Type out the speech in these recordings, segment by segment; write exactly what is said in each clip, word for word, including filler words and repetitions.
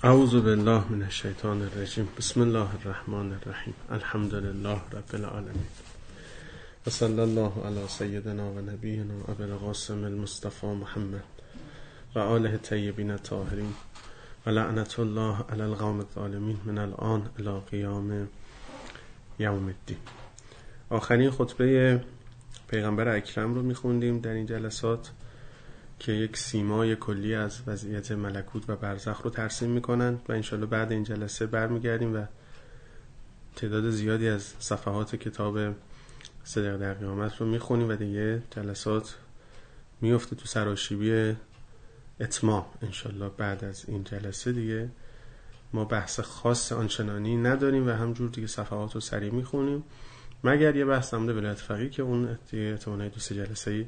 اعوذ بالله من الشیطان الرجیم. بسم الله الرحمن الرحیم. الحمد لله رب العالمین و صلی الله علی سیدنا و نبینا ابی القاسم المصطفى محمد و آله الطیبین الطاهرین و لعنت الله علی القوم الظالمین من الان الی قیام یوم الدین. آخرین خطبه پیغمبر اکرم رو میخوندیم در این جلسات که یک سیمای کلی از وضعیت ملکوت و برزخ رو ترسیم میکنن و انشالله بعد این جلسه برمیگردیم و تعداد زیادی از صفحات کتاب صدق در قیامت رو میخونیم و دیگه جلسات میفته تو سراشیبی اتمام. انشالله بعد از این جلسه دیگه ما بحث خاص آنچنانی نداریم و همجور دیگه صفحات رو سریع میخونیم، مگر یه بحث در مورد ولایت فقیه که اون احتمالاً دو سه جلسه‌ای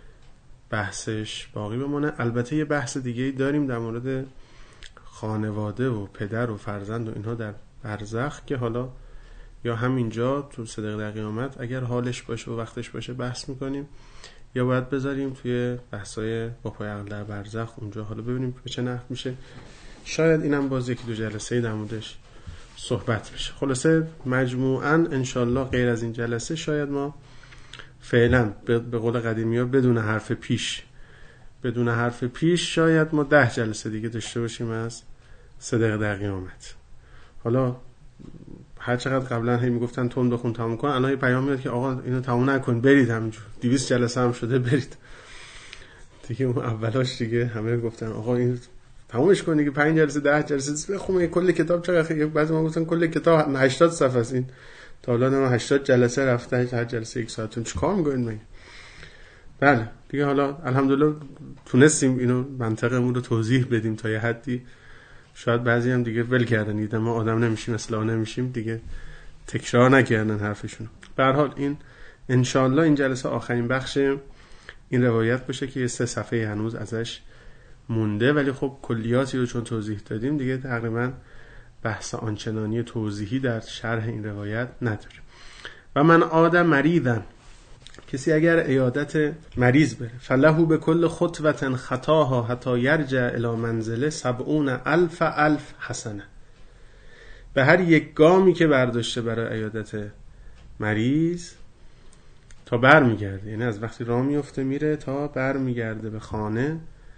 بحثش باقی بمونه. البته یه بحث دیگه داریم در مورد خانواده و پدر و فرزند و اینها در برزخ که حالا یا همینجا تو صدق در قیامت اگر حالش باشه و وقتش باشه بحث میکنیم، یا باید بذاریم توی بحثای با پای عقل در برزخ اونجا حالا ببینیم به چه نحو میشه. شاید اینم باز یکی دو جلسه در موردش صحبت بشه. خلاصه مجموعاً انشالله غیر از این جلسه شاید ما فعلا به قول قدیمی ها بدون حرف پیش بدون حرف پیش شاید ما ده جلسه دیگه داشته باشیم از صدق در قیامت. حالا هر چقدر قبلا هی میگفتن تون بخون تموم کن، الان یه پیام میاد که آقا اینو تموم نکن، برید، همینجور دویست جلسه هم شده برید دیگه. اون اولاش دیگه همه گفتن آقا این تمومش کن دیگه، پنج جلسه ده جلسه بخون، کل کتاب چقدر؟ بعضی ما گفتن کل کتاب هشتاد صفحه است. این تا الان ما هشتاد جلسه رفته، هر جلسه یک ساعت. چیکار می‌کنید مگه؟ بله دیگه حالا الحمدلله تونستیم اینو منطقمون رو توضیح بدیم تا یه حدی. شاید بعضی هم دیگه ول کردن، دیدن ما آدم نمیشیم، اصلاح نمیشیم، دیگه تکرار نکردن حرفشون. به هر حال این انشالله این جلسه آخرین بخش این روایت باشه که سه صفحه هنوز ازش مونده، ولی خب کلیاتی رو چون توضیح دادیم دیگه تقریبا بحث آنچنانی توضیحی در شرح این روایت نداره. و من آدم مریضن، کسی اگر عیادت مریض بره، فلهو به کل خطوة خطاها حتی یرجع الی منزله سبعون الف الف حسنه. به هر یک گامی که برداشته برای عیادت مریض تا بر میگرده، یعنی از وقتی راه میفته میره تا بر میگرده به خانه،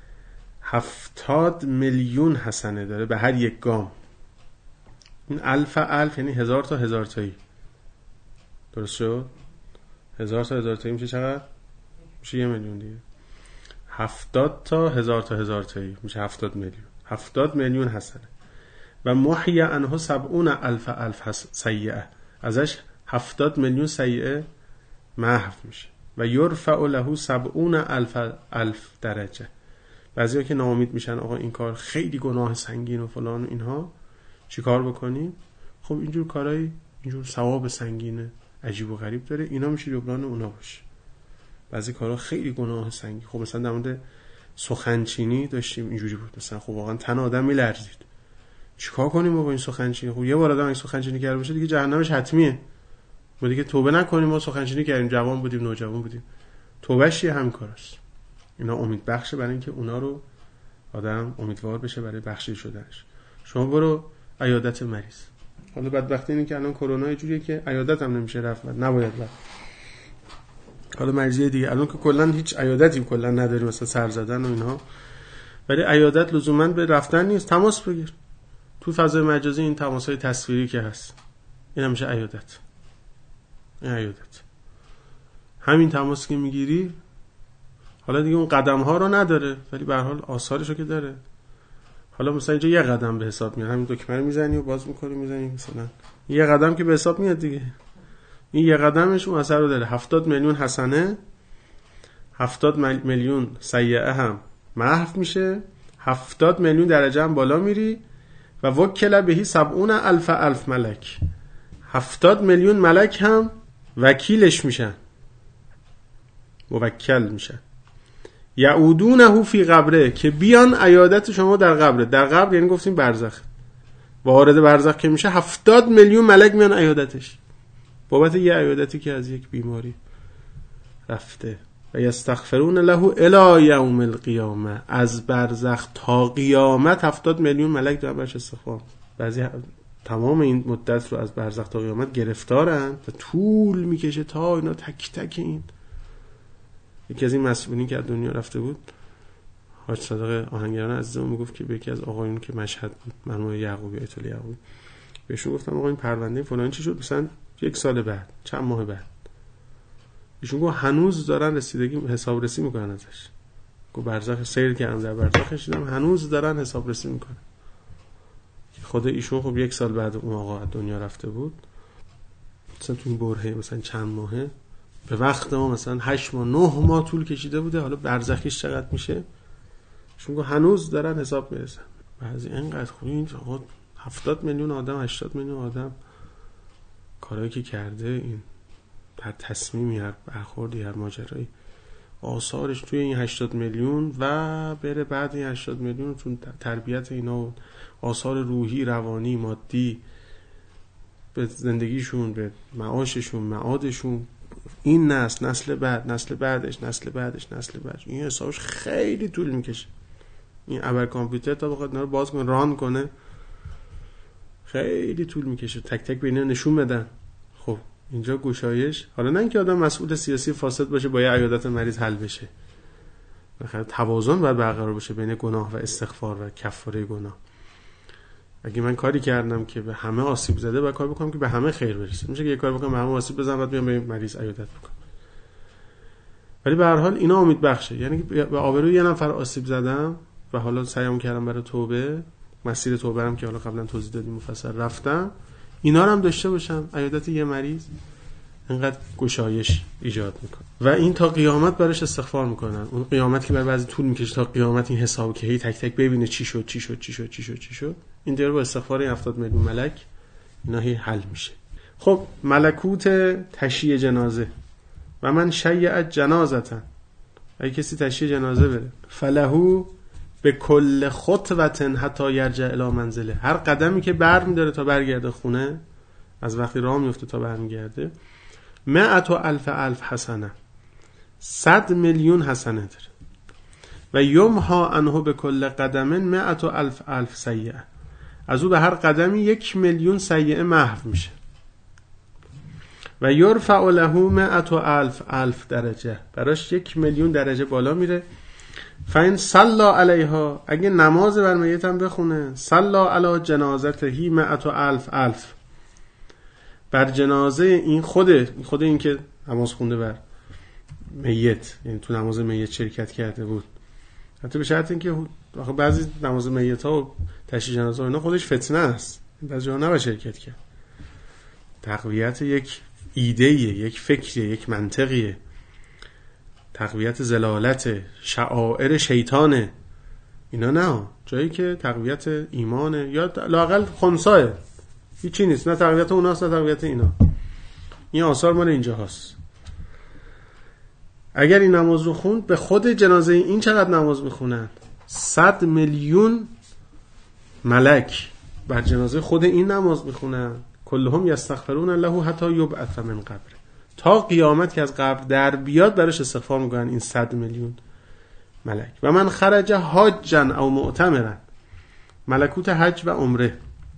هفتاد میلیون حسنه داره به هر یک گام. این الف الف یعنی هزار تا هزار تایی، درست شد؟ هزار تا هزار تایی میشه چقدر؟ میشه یه میلیون دیگه. هفتاد تا هزار تا هزار تایی میشه هفتاد میلیون. هفتاد میلیون حسنه. و محی عنه سبعون الف الف سیئه، ازش هفتاد میلیون سیئه محو میشه. و یرفع له سبعون الف الف درجه. بعضیا که ناامید میشن آقا این کار خیلی گناه سنگین و فلان و اینها، چی کار بکنیم؟ خب اینجور کارهای اینجور ثواب سنگینه عجیب و غریب داره، اینا میشه جبران اونا باشه. بعضی کارها خیلی گناه سنگین، خب مثلا در مورد سخنچینی داشتیم اینجوری بود، مثلا خب واقعا تن آدم میلرزید، چیکار کنیم با این سخنچینی؟ خب یه بار آدم این سخنچینی کرده باشه دیگه جهنمش حتمیه. ما دیگه توبه نکنیم، ما سخنچینی کردیم، جوان بودیم، نوجوان بودیم، توبهش یه همین کاراست. اینا امید بخشه برای اینکه اونا رو آدم امیدوار بشه برای بخشیده شدنش. شما برو عیادت مریض. حالا بدبختی اینه که الان کرونا یه جوریه که عیادت هم نمیشه رفت، نباید رفت. حالا مریضی دیگه الان که کلا هیچ عیادتی کلا نداریم، مثلا سر زدن و اینها، ولی عیادت لزوما به رفتن نیست، تماس بگیر. تو فضای مجازی این تماس‌های تصویری که هست این میشه عیادت. این عیادت همین تماس که میگیری، حالا دیگه اون قدم ها رو نداره ولی به هر حال آثارش رو که داره. حالا مثلا اینجا یه قدم به حساب میاد، همین دکمه رو میزنی و باز میکنی میزنی، مثلا یه قدم که به حساب میاد دیگه. این یه قدمش اون اثر رو داره. هفتاد میلیون حسنه، هفتاد میلیون سیئه هم محو میشه، هفتاد میلیون درجه هم بالا میری. و وکل بهی سبعون الف الف ملک، هفتاد میلیون ملک هم وکیلش میشن، موکل میشن. یعودونه فی قبره، که بیان عیادت شما در قبره. در قبر یعنی گفتیم برزخ. وارد برزخ که میشه هفتاد میلیون ملک میان عیادتش، بابت یه عیادتی که از یک بیماری رفته. و یستغفرون له الی یوم القیامه، از برزخ تا قیامت هفتاد میلیون ملک دارن برش استغفار. بعضی تمام این مدت رو از برزخ تا قیامت گرفتارن و طول میکشه تا اینا تک تک این. یکی از این مسئولین که از دنیا رفته بود، حاج صادق آهنگران عزیزمون میگفت که به یکی از آقایون که مشهد بود، مرحوم یعقوبی آیت الله یعقوبی، بهشون گفتم آقا این پرونده فلان چی شد؟ مثلا یک سال بعد، چند ماه بعد. ایشون گفت هنوز دارن رسیدگی حسابرسی میکنن ازش. گفت برزخ سیر کردم، در برزخش دیدم هنوز دارن حسابرسی میکنن. خود ایشون خب یک سال بعد اون آقا از دنیا رفته بود، مثلا تو این برهه مثلا چند ماهه به وقت ما مثلا هشت ماه نه ماه طول کشیده بوده، حالا برزخیش چقدر میشه؟ ایشون گفت هنوز دارن حساب میرسن. بعضی اینقدر خوبی این آقا هفتاد میلیون آدم، هشتاد میلیون آدم کارهایی که کرده، این هر تصمیمی، هر برخوردی، هر ماجرایی، آثارش توی این هشتاد میلیون و بره بعد این هشتاد میلیون چون تربیت اینا و آثار روحی، روانی، مادی به زندگیشون، به معاششون، معادشون، این نسل، نسل بعد، نسل بعدش، نسل بعدش، نسل بعدش، این حسابش خیلی طول میکشه. این ابر کامپیوتر تا بخواد اینا رو باز کنه، ران کنه، خیلی طول میکشه، تک تک به اینا نشون بدن. خب اینجا گشایش، حالا نه اینکه آدم مسئول سیاسی فاسد باشه با یه عیادت مریض حل بشه، بخاطر توازن باید برقرار باشه بین گناه و استغفار و کفاره گناه. اگه من کاری کردم که به همه آسیب زده، باید کار بکنم که به همه خیر برسه. میشه که یه کار بکنم به همه آسیب بزنم بعد بیام به مریض عیادت بکنم. ولی به هر حال اینا امید بخشه، یعنی به آبروی یه نفر آسیب زدم و حالا سعیام کردم برای توبه، مسیر توبه هم که حالا قبلا توضیح دادیم مفصل رفتم، اینا رو هم داشته باشم. عیادت یه مریض اینقدر گشایش ایجاد میکنه و این تا قیامت براش استغفار میکنن. اون قیامت که برای بعضی طول میکشه تا قیامت این حساب که هی تک تک ببینه چی شد چی شد چی شد چی شد چی شد، این دیگه با استغفار این هفتاد میلیون ملک اینا هی حل میشه. خب ملکوت تشییع جنازه و من شیع جنازتن، اگه کسی تشییع جنازه بره، فلهو به کل خطوتن حتی یرجع الی منزله، هر قدمی که بر میداره تا برگرده خونه، از وقتی راه میفته تا برمیگرده، مئت و الف الف حسنه، صد میلیون حسنه داره. و یمحا عنه به کل قدمن مئت و الف الف سیئه، از او به هر قدمی یک میلیون سیئه محو میشه. و یرفع له مئت و الف الف درجه، براش یک میلیون درجه بالا میره. فین صلی علیها، اگه نماز بر میت هم بخونه، صلی علی جنازته مئت و الف الف، بر جنازه این خود خود این که نماز خونده بر میت، یعنی تو نماز میت شرکت کرده بود، حتی به شرط اینکه آخه بعضی نماز میت ها و تشییع جنازه ها اینا خودش فتنه است، بعضی جاها نباید شرکت کرد. تقویت یک ایده‌ایه، یک فکریه، یک منطقیه، تقویت زلالت، شعائر شیطانه، اینا نه. جایی که تقویت ایمانه یا لااقل خنثاه، هیچی نیست، نه تقویت اوناست نه تقویت اینا، این آثار مال اینجا هست. اگر این نماز رو خوند، به خود جنازه این چقدر نماز میخونن؟ صد میلیون ملک بر جنازه خود این نماز میخونن. کلهم یستغفرون له حتی یبعث من قبر، تا قیامت که از قبر در بیاد براش استغفار میکنن این صد میلیون ملک. و من خرج حاجا او معتمرا، ملکوت حج و عمره،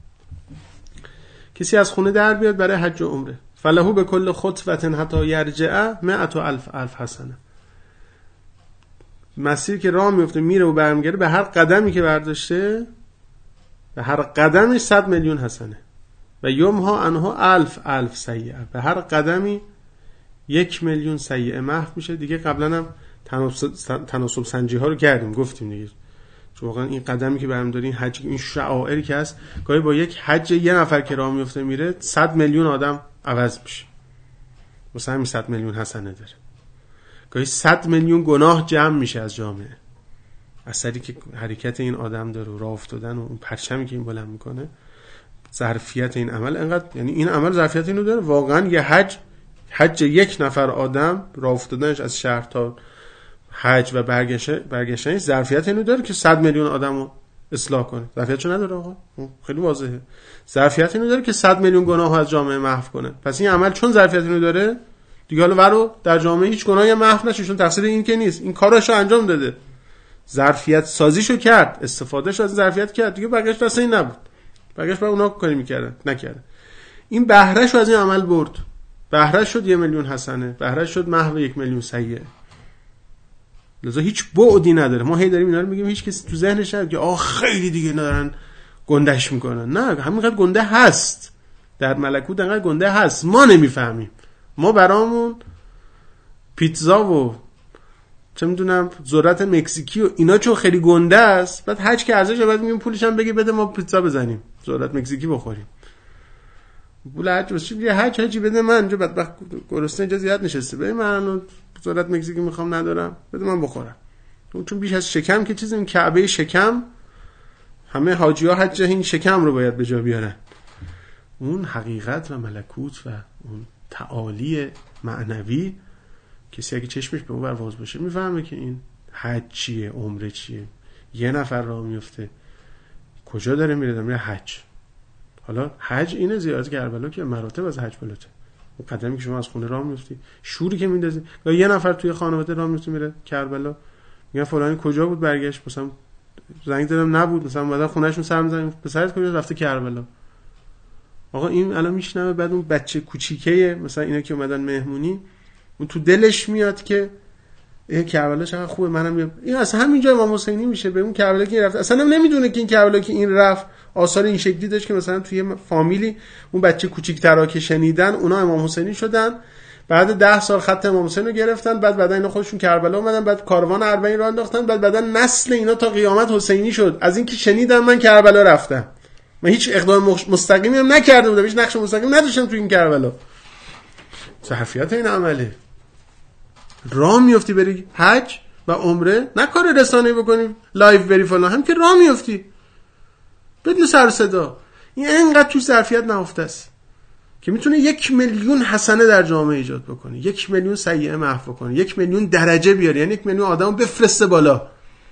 کسی از خونه در بیاد برای حج و عمره، فلهو به کل خطوه حتی یرجع مئت و الف الف حسنه، مسیر که راه میفته میره و برمیگرده، به هر قدمی که برداشته، به هر قدمش صد میلیون حسنه. و یمحا عنه الف الف سیئه، به هر قدمی یک میلیون سیئه محو میشه. دیگه قبلا هم تناسب سنجی ها رو کردیم، گفتیم دیگه، چون واقعا این قدمی که برام دارین حج، این شعائری که هست، گاهی با یک حج یه نفر که راه میفته میره صد میلیون آدم عوض میشه، مثلا همین صد میلیون حسنه داره. گاهی صد میلیون گناه جمع میشه از جامعه، اثری که حرکت این آدم داره و راه افتادن و اون پرچمی که این بلند میکنه، ظرفیت این عمل انقدر، یعنی این عمل ظرفیت اینو داره واقعا. یه حج حج یک نفر آدم راه افتادنش از شهر تا حج و برگشت برگشتنش ظرفیت اینو داره که صد میلیون آدمو اصلاح کنه. ظرفیتشو نداره آقا، خیلی واضحه. ظرفیت اینو داره که صد میلیون گناهو از جامعه محو کنه. پس این عمل چون ظرفیت اینو داره، دیگه حالا ورو در جامعه هیچ گناهی محو نشه، چون تقصیر این که نیست، این کاراشو انجام داده، ظرفیت سازیشو کرد، استفادهش از ظرفیت کرد، دیگه بقیه‌اش دست این نبود، بقیه‌اش با اونا کاری می‌کردن نکردن. این بهرهشو از این عمل برد، بهرهش شد یه میلیون حسنه، بهرهش شد محو یک میلیون سیئه. لذا هیچ بعدی نداره. ما هی داریم اینا رو میگیم، هیچ کسی تو ذهنش نمیاد که آه خیلی دیگه ندارن گندش میکنن. نه، همینقدر گنده هست در ملکوت، انقدر گنده هست، ما نمیفهمیم. ما برامون پیتزا و چه میدونم ذرت مکزیکی و اینا چون خیلی گنده است، بعد حج که ارزش بعد میگیم پولش هم بگی بده ما پیتزا بزنیم، ذرت مکزیکی بخوریم. پول حج واسه چی؟ حج حجی بده من، اینجا بدبخت گرسنه اینجا زیاد نشسته، ببین من ذرت مکزیکی میخوام ندارم، بده من بخورم. چون بیش از شکم که چیزی، این کعبه شکم، همه حاجی‌ها حج این شکم رو باید به جا بیارن. اون حقیقت و ملکوت و اون تعالی معنوی، کسی اگه چشمش به اون ور باز باشه میفهمه که این حج چیه، عمره چیه. یه نفر راه میفته کجا داره میره؟ میره حج. حالا حج اینه، زیارت کربلا که مراتب از حج بالاتر. اون قدمی که شما از خونه راه میفتی، شوری که میندازی، یا یه نفر توی خانواده راه میفته میره کربلا، میگن فلانی کجا بود برگشت، مثلا زنگ زدم نبود، مثلا اومدن خونهشون سر میزنن پسرت کجا رفته کربلا. آقا این الان میشنوه، بعد اون بچه کوچیکه مثلا اینا که اومدن مهمونی، اون تو دلش میاد که ای کربلا چقدر خوبه، منم میام. این اصلا همینجا امام حسینی میشه به اون کربلا که رفت، اصلا نمیدونه که این کربلا که این رفت آثار این شکلی داشت که مثلا توی فامیلی اون بچه کوچیک‌ترا که شنیدن اونا امام حسینی شدن، بعد ده سال خط امام حسین رو گرفتن، بعد بعدا اینا خودشون کربلا اومدن، بعد کاروان اربعین رو انداختن، بعد بعدا نسل اینا تا قیامت حسینی شد. از اینکه شنیدم من کربلا رفتم، من هیچ اقدام مستقیمی هم نکرده بودم، هیچ نقش مستقیم نداشتم تو این کربلا. ظرفیت این عمله. راه میافتی بری حج و عمره، نه کار رسانه‌ای بکنی لایو بری فلان، هم که راه میافتی بدون سر صدا. این اینقدر توی ظرفیت نهفته است که میتونه یک میلیون حسنه در جامعه ایجاد بکنه، یک میلیون سیئه محو بکنه، یک میلیون درجه بیاره، یعنی یک میلیون آدمو بفرسته بالا.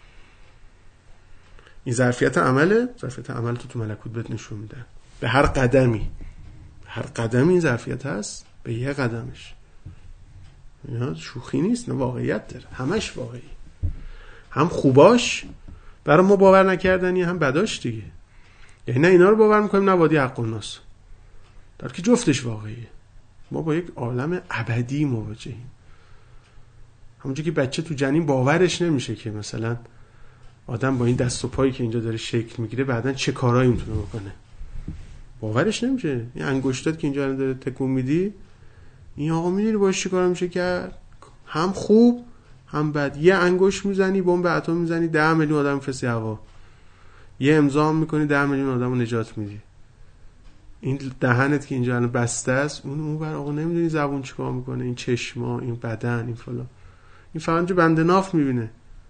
این ظرفیت عمله. ظرفیت عمل تو تو ملکوت بهت نشون میده. به هر قدمی، هر قدمی این ظرفیت هست، به یه قدمش. اینا شوخی نیست، نه واقعیت داره، همش واقعی. هم خوباش برای ما باور نکردنی، هم بداش دیگه. یعنی نه اینا رو باور میکنیم، نه وادی حق و ناس، در که جفتش واقعیه. ما با یک عالم ابدی مواجهیم. همونجوری که بچه تو جنین باورش نمیشه که مثلا آدم با این دست و پایی که اینجا داره شکل میگیره بعدن چه کارایی میتونه بکنه، باورش نمیشه. این انگشتات که اینجا داره تکون میدی، این آقا میدونی باش چه کارا میشه کرد، هم خوب هم بد. یه انگشت میزنی بمب اتم میزنی، ده میلیون آدم میفرستی هوا. یه امضا میکنی، ده میلیون آدمو نجات میدی. این دهنت که اینجا الان بسته است، اون اون بر آقا نمیدونی زبون چیکار میکنه، این چشما، این بدن، این فلان. این فقط جو بنده ناف میبینه.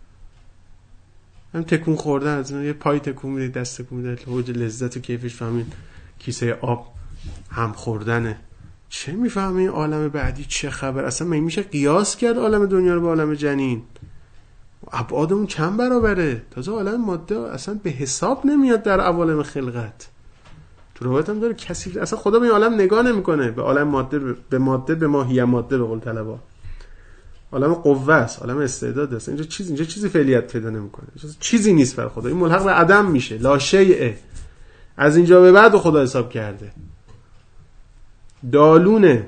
هم تکون خوردن، از یه پای تکون میده، دست تکون میده، اوج لذت و کیفش فهمین کیسه آب هم خوردنه. چه میفهمه این عالم بعدی چه خبر؟ اصلا من میشه قیاس کرد عالم دنیا رو با عالم جنین؟ ابعادمون چند برابره؟ تازه عالم ماده اصلا به حساب نمیاد در عوالم خلقت. تو روایت هم داره کسی اصلا خدا به این عالم نگاه نمیکنه، به عالم ماده، به ماده، به ماهیه ماده به قول طلبا. عالم قوه است، عالم استعداد است. اینجا چیز اینجا چیزی فعلیت پیدا نمیکنه، چیزی نیست بر خدا. این ملحق به عدم میشه، لا شیء. از اینجا به بعد خدا حساب کرده. دالونه،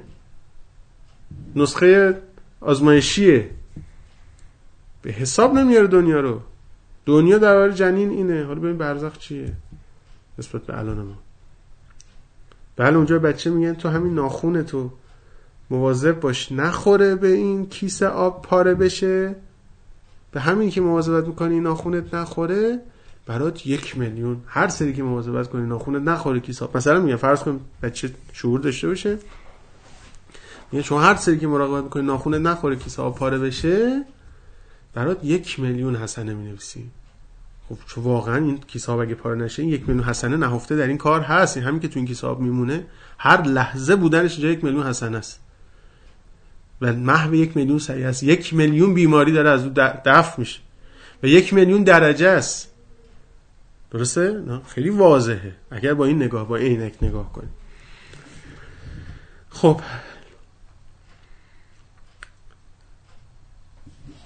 نسخه آزمایشیه، به حساب نمیاره دنیا رو. دنیا در حال جنین اینه. حالا ببین برزخ چیه نسبت به الان ما. بله اونجا بچه میگن تو همین ناخون تو مواظب باش نخوره به این کیسه آب پاره بشه، به همین که مواظبت میکنی ناخونت نخوره، برات یک میلیون. هر سری که مواظبت کنی ناخونت نخوره کیسه آب، مثلا میگن فرض کن بچه شعور داشته باشه، میگن چون هر سری که مراقبت میکنی ناخونت نخوره کیسه آب پاره بشه، برات یک میلیون حسنه مینویسی. خب چون واقعا این کیسه آب اگه پاره نشه، یک میلیون حسنه نهفته در این کار هست. این همین که تو این کیسه آب میمونه، هر لحظه بودنش جای یک میلیون حسنه است و محو یک میلیون سیئه است. یک میلیون بیماری داره از اون دفع میشه و یک میلیون درجه است. درسته؟ نه خیلی واضحه اگر با این نگاه، با عینک نگاه کنیم. خب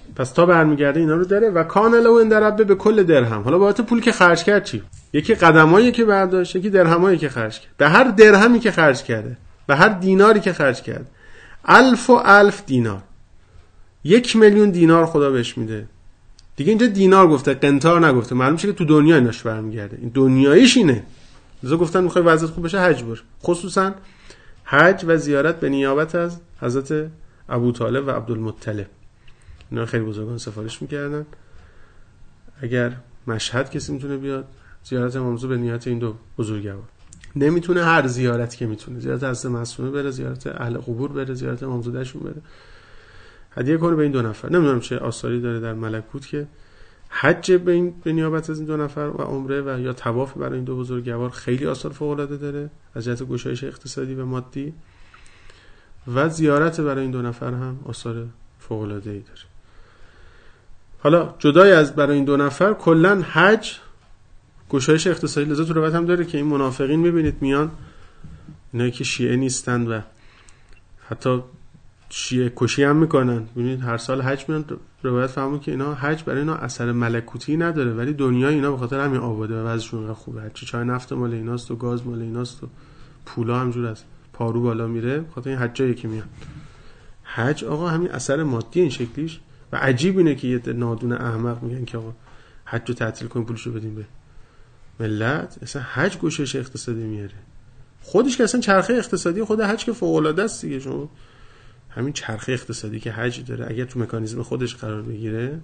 پس تا برمیگرده اینا رو داره. و کان له عند ربه به کل درهم. حالا بابت پول که خرج کرد چی؟ یکی قدمایی که برداشت، یکی درهمایی که خرج کرد. به هر درهمی که خرج کرده، به هر دیناری که خرج کرد، الف و الف دینار، یک میلیون دینار خدا بهش میده. دیگه اینجا دینار گفته، قنطار نگفته. معلوم میشه که تو دنیا ایناش برمیگرده. این دنیاییش اینه. لذا گفتن میخوای وضعیت خوب بشه حج بر. خصوصا حج و زیارت به نیابت از حضرت ابوطالب و عبدالمطلب. اینا خیلی بزرگان سفارش میکردن. اگر مشهد کسی میتونه بیاد زیارت امامزاده به نیت این دو بزرگوار. نمیتونه هر زیارتی که میتونه، زیارت حضرت معصومه بره، زیارت اهل قبور بره، زیارت امامزاده شون بره، هدیه کنه به این دو نفر. نمیدونم چه آثاری داره در ملکوت که حج به این به نیابت از این دو نفر و عمره و یا طواف برای این دو بزرگوار خیلی آثار فوق العاده داره از جهت گشایش اقتصادی و مادی، و زیارت برای این دو نفر هم آثار فوق العاده ای داره. حالا جدای از برای این دو نفر کلا حج گشایش اقتصادی لذا تو روایت هم داره که این منافقین میبینید میان، اینایی که شیعه نیستند و حتی شیعه کشی هم میکنن، ببینید هر سال حج میان. روایت فهمون که اینا حج برای اینا اثر ملکوتی نداره، ولی دنیای اینا به خاطر همین آباده و وضعشون انقدر خوبه. هرچی چای نفت مال ایناست و گاز مال ایناست و پولا همجور از پارو بالا میره، خاطر این حجایی که میان. حج آقا همین اثر مادی این شکلیش. و عجیب اینه که یه نادون احمق میگن که آقا حج رو تعطیل کنیم پولشو بدیم به ملت. اصلا حج گشایش اقتصادی میاره. خودش که اصلا چرخه اقتصادی خود حج که فوق العاده است دیگه. شما همین چرخه اقتصادی که حج داره اگر تو مکانیزم خودش قرار بگیره،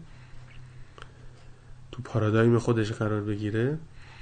تو پارادایم خودش قرار بگیره،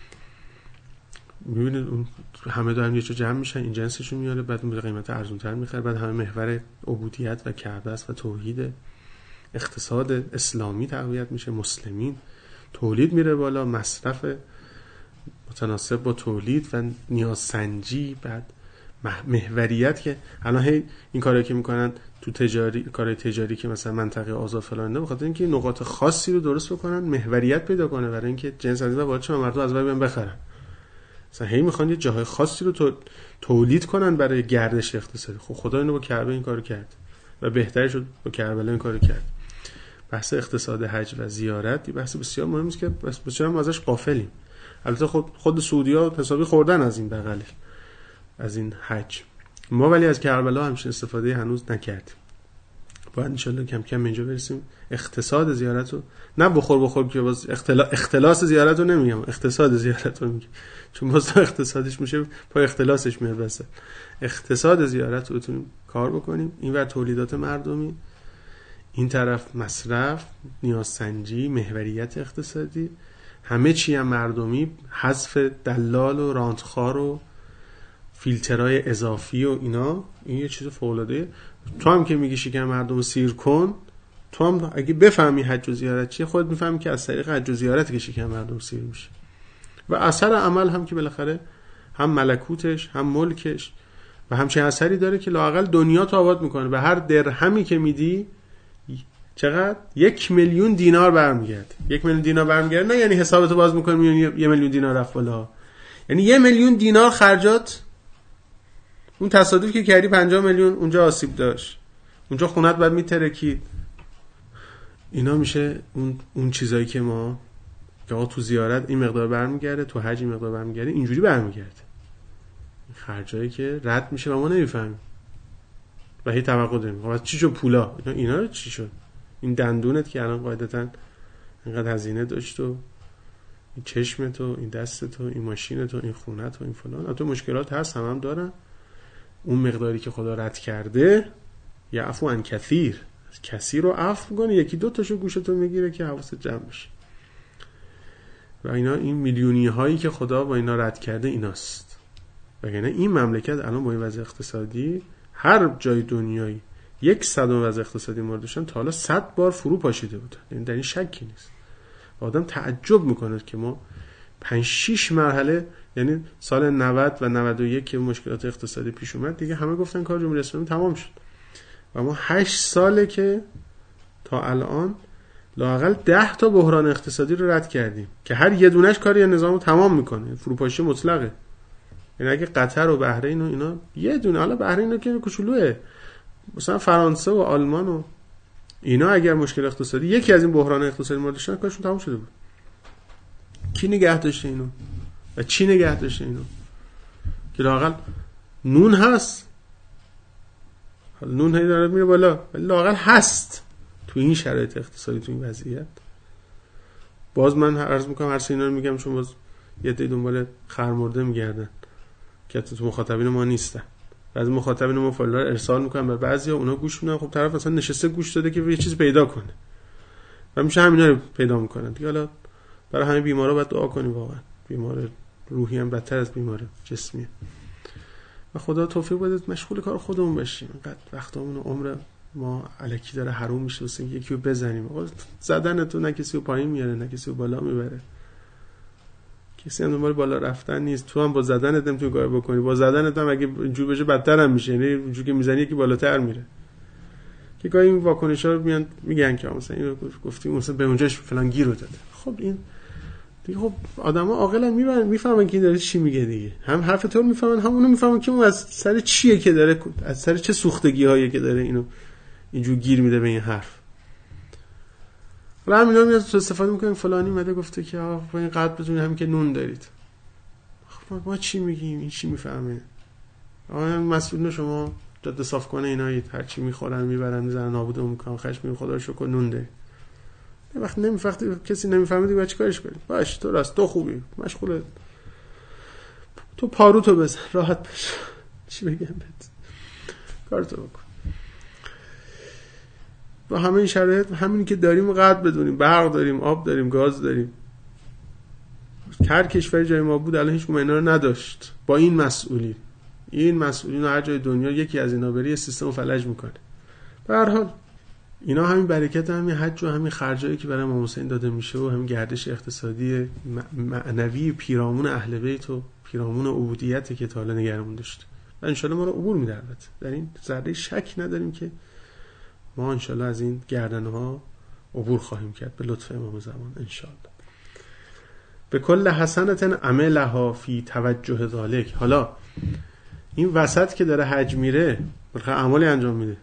میبینید اون همه دارن یه جا جمع میشن، این جنسشون میاره، بعد اون به قیمت ارزونتر میخره، بعد همه محور عبودیت و کعبه است و توحید، اقتصاد اسلامی تقویت میشه، مسلمین، تولید میره بالا، مصرف متناسب با تولید و نیازسنجی، بعد محوریت که الان هی این کارایی که میکنن تو تجاری، کارهای تجاری که مثلا منطقه آزاد فلان نه، بخاطر اینکه نقاط خاصی رو درست بکنن، محوریت پیدا کنه برای اینکه جنس از این و باشه مردم از اون بخرن. مثلا هی میخوان یه جاهای خاصی رو تو تولید کنن برای گردش اقتصادی. خب خدا اینو با کعبه این کارو کرد و بهترش شد با کربلا این کارو کرد. بحث اقتصاد حج و زیارت یه بحث بسیار مهمی است که بس بسیار ما ازش غافلیم. البته خود خود سعودی‌ها حسابی خوردن از این بغل، از این حج. ما ولی از کربلا همچین استفاده هنوز نکردیم. باید انشالله کم کم اینجا برسیم اقتصاد زیارت رو نه بخور بخور که باز اختلا... اختلاس زیارت رو نمیگم، اقتصاد زیارت رو میگم، چون باز اقتصادش میشه پای اختلاسش میاد واسه اقتصاد زیارت رو بتونیم کار بکنیم. اینور تولیدات مردمی، این طرف مصرف، نیازسنجی، محوریت اقتصادی، همه چی هم مردمی، حذف دلال و رانتخوار و فیلترهای اضافی و اینا. این یه چیز فوق العاده. تو هم که میگی شکم مردم سیر کن، تو هم اگه بفهمی حج و زیارت چیه، خودت میفهمی که از طریق حج و زیارت که شکم مردم سیر میشه. و اثر عمل هم که بالاخره هم ملکوتش هم ملکش و همچین اثری داره که لااقل دنیا تو آباد میکنه. به هر درهمی که میدی چقدر؟ یک میلیون دینار برمیگرد. یک میلیون دینار برمیگرد نه یعنی حسابتو باز میکنی یه میلیون دینار رفت بالا، یعنی یه میلیون دینار خرجات، اون تصادفی که کردی پنجاه میلیون اونجا آسیب داشت، اونجا خونت بعد میترکید. اینا میشه اون اون چیزایی که ما که آقا تو زیارت این مقدار برمیگرده، تو حج این مقدار برمیگرده، اینجوری برمیگرده. این خرجایی که رد میشه و ما نمیفهمیم و هی توقع داریم آقا چی شد پولا، اینا اینا چی شد؟ این دندونت که الان قاعدتا اینقدر هزینه داشت و این چشمت و این دستت و این ماشینت و این خونت و این فلان، البته مشکلات هست، هم هم دارن. اون مقداری که خدا رد کرده یعفو عن کثیر، کثیر رو عفو کنه، یکی دو تاشو گوشتو میگیره که حواست جمع بشه. و اینا این میلیونی هایی که خدا با اینا رد کرده ایناست. وگرنه این مملکت الان با این وضع اقتصادی هر جای دنیایی یک صدم وضع اقتصادی موردشن تا حالا صد بار فرو پاشیده بودن، یعنی در این شکی نیست. آدم تعجب میکنه که ما پنج شش مرحله، یعنی سال نود و نود و یک که مشکلات اقتصادی پیش اومد دیگه همه گفتن کار جمهوری اسلامی تمام شد و ما هشت ساله که تا الان لااقل ده تا بحران اقتصادی رو رد کردیم که هر یه دونش کاری نظامو تمام میکنه، فروپاشی مطلقه. یعنی اگه قطر و بحرین و اینا یه دونه، حالا بحرین رو که کوچولوئه، مثلا فرانسه و آلمان و اینا اگر مشکل اقتصادی یکی از این بحران اقتصادی ما داشتن کارشون تموم شده بود. کی نگه داشته اینو و چی نگه داشته اینو که لااقل نون هست. حالا نون هی داره میره بالا ولی لااقل هست تو این شرایط اقتصادی، تو این وضعیت. باز من عرض میکنم هر سینا رو میگم چون باز یه عده دنبال خرمرده میگردن که تو مخاطبین ما نیستن. بعضی مخاطبین ما فایل رو ارسال میکنن به بعضیا، اونا گوش میدن. خب طرف اصلا نشسته گوش داده که یه چیز پیدا کنه و میشه همینا رو پیدا میکنن دیگه. حالا برای همه بیمارا باید دعا کنیم، واقعا بیمار روحی هم بدتر از بیمار جسمیه و خدا توفیق بده مشغول کار خودمون باشیم. اینقدر وقتامون و عمر ما الکی داره حروم میشه واسه یکی رو بزنیم. آقا زدن تو نه کسی رو پایین میاره نه کسی رو بالا میبره، کسی هم دنبال بالا رفتن نیست. تو هم با زدنت نمیتونی کار بکنی، با زدنت هم اگه اینجوری بشه بدتر هم میشه، یعنی اینجوری که میزنی یکی بالاتر میره. که گاهی این واکنشا رو میان میگن که مثلا اینو گفتیم مثلا به اونجاش فلان گیر داده. خب این دیگه خب آدما عاقلا میبرن میفهمن که این داره چی میگه دیگه، هم حرف تو رو میفهمن هم اونو میفهمن که اون از سر چیه که داره، از سر چه سوختگی‌هایی که داره اینو اینجوری گیر میده به این حرف. حالا همینا میاد تو استفاده میکنن فلانی اومده گفته که آقا با این قد بدون همین که نون دارید. خب ما چی میگیم این چی میفهمه؟ آقا مسئولین شما جاده صاف کنه اینایید، هر چی میخورن میبرن میزنن نابودمون میکنن، خشم خدا رو شکر نون دارید. وقتی نمیفهمه کسی نمیفهمه دیگه چیکارش کنی؟ باش تو راست تو خوبی مشغول تو پاروتو بزن راحت بش. چی بگم بهت؟ کارتو بکن. با همه این شرایط همینی که داریم قدر بدونیم، برق داریم، آب داریم، گاز داریم. هر کشوری جای ما بود الان هیچ کدوم اینا رو نداشت. با این مسئولی این مسئولین هر جای دنیا یکی از اینا بری سیستم فلج میکنه. به هر حال اینا همین برکت همین حج و همین خرجایی که برای امام حسین داده میشه و همین گردش اقتصادی معنوی پیرامون اهل بیت و پیرامون عبودیت که تا حالا نگرمون داشت و ان شاءالله ما رو عبور میده. البته در این ذره شک نداریم که ما ان شاءالله از این گردنها عبور خواهیم کرد به لطف امام زمان ان شاءالله. به کل حسنت عملها فی توجه ذالک. حالا این وسط که داره حج میره بالاخره اعمالی انجام میده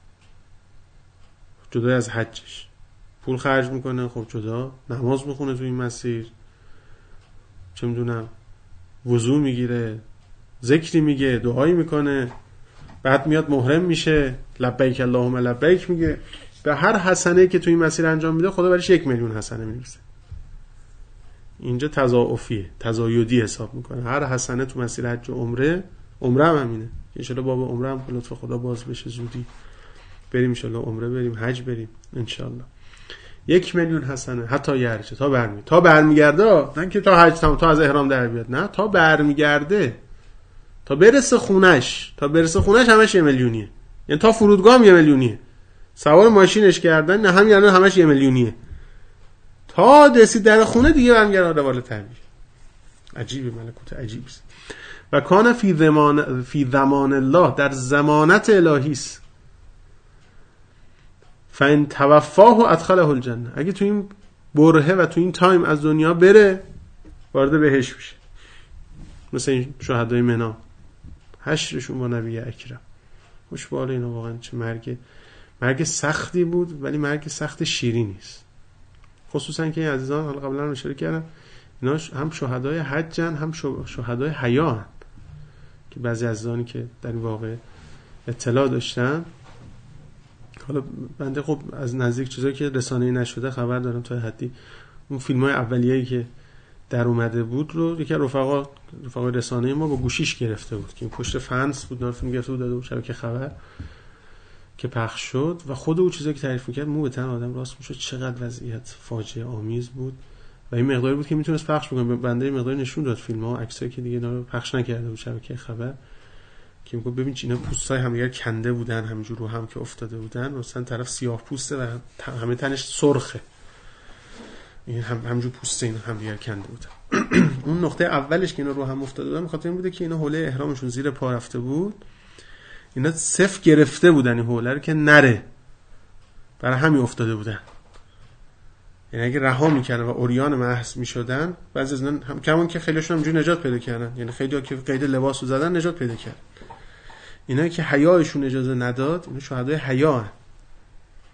جدا از حجش، پول خرج میکنه، خب جدا نماز میخونه تو این مسیر، چه میدونم وضو میگیره، ذکری میگه، دعایی میکنه، بعد میاد محرم میشه، لبیک اللهم لبیک میگه. به هر حسنه که تو این مسیر انجام میده خدا برایش یک میلیون حسنه می‌نویسه. اینجا تضاعفیه، تزایدی حساب میکنه. هر حسنه تو مسیر حج و عمره، عمره هم همینه. ان شاء الله باب عمره هم به لطف خدا باز بشه زودی بریم ان شاء الله عمره بریم، حج بریم ان شاء الله. یک میلیون حسنه حتی یارچه تا برمی تا برمیگرده، نه که تا حج تام تا از احرام در بیاد، نه تا برمیگرده تا برسه خونش، تا برسه خونش همش یه میلیونیه. یعنی تا فرودگاه هم یه میلیونیه. سوار ماشینش کردن نه هم یعنی همش یه میلیونیه. تا رسید در خونه دیگه برمیگرده روال طبیعی. عجیبه، ملکوت عجیبه. و کان فی زمان فی زمان الله، در ضمانت الهی است. فین توفاه و ادخله الجنه، اگه تو این برهه و تو این تایم از دنیا بره وارد بهشت میشه. مثل این شهدای منا حشرشون با نبی اکرم. خوشباله اینا، واقعا چه مرگ مرگ سختی بود ولی مرگ سخت شیرینی است. خصوصا که این عزیزان حالا قبلا هم اشاره کردم اینا هم شهدای حجن هم شهدای حیا هن. که بعضی عزیزانی که در این واقع اطلاع داشتن، حالا بنده خب از نزدیک چیزایی که رسانه‌ای نشده خبر دارم تا حدی. اون فیلم‌های اولیه‌ای که در اومده بود رو یکی از رفقا رفقای رسانه‌ای ما با گوشیش گرفته بود که این پشت فنس بود، نار فیلم گرفته بود داده بود شبکه خبر که پخش شد و خود او چیزایی که تعریف می‌کرد مو به تن آدم راست میشد. چقدر وضعیت فاجعه آمیز بود و این مقداری بود که میتونست پخش بکنه. بنده مقداری نشون داد فیلم‌ها، عکسایی که دیگه اینا پخش نکرده بود شبکه خبر، که میگه ببین اینا پوستای همدیگر کنده بودن، همینجور رو هم که افتاده بودن، مثلا طرف سیاه پوسته و همه تنش سرخه، این هم همینجور پوسته اینا همدیگر کنده بودن. اون نقطه اولش که اینا رو هم افتاده بودن بخاطر این بوده که اینا حوله احرامشون زیر پا رفته بود، اینا صف گرفته بودن این حوله رو که نره، برای همین افتاده بودن. یعنی اگه رها میکردن و عریان محض میشدن، بعضی از اینا هم کمون که خیلیشون همینجوری نجات پیدا کردن، یعنی خیلی‌ها که قید لباسو زدن نجات پیدا کردن. اینا که حیاشون اجازه نداد، اینا شهدای حیا هن.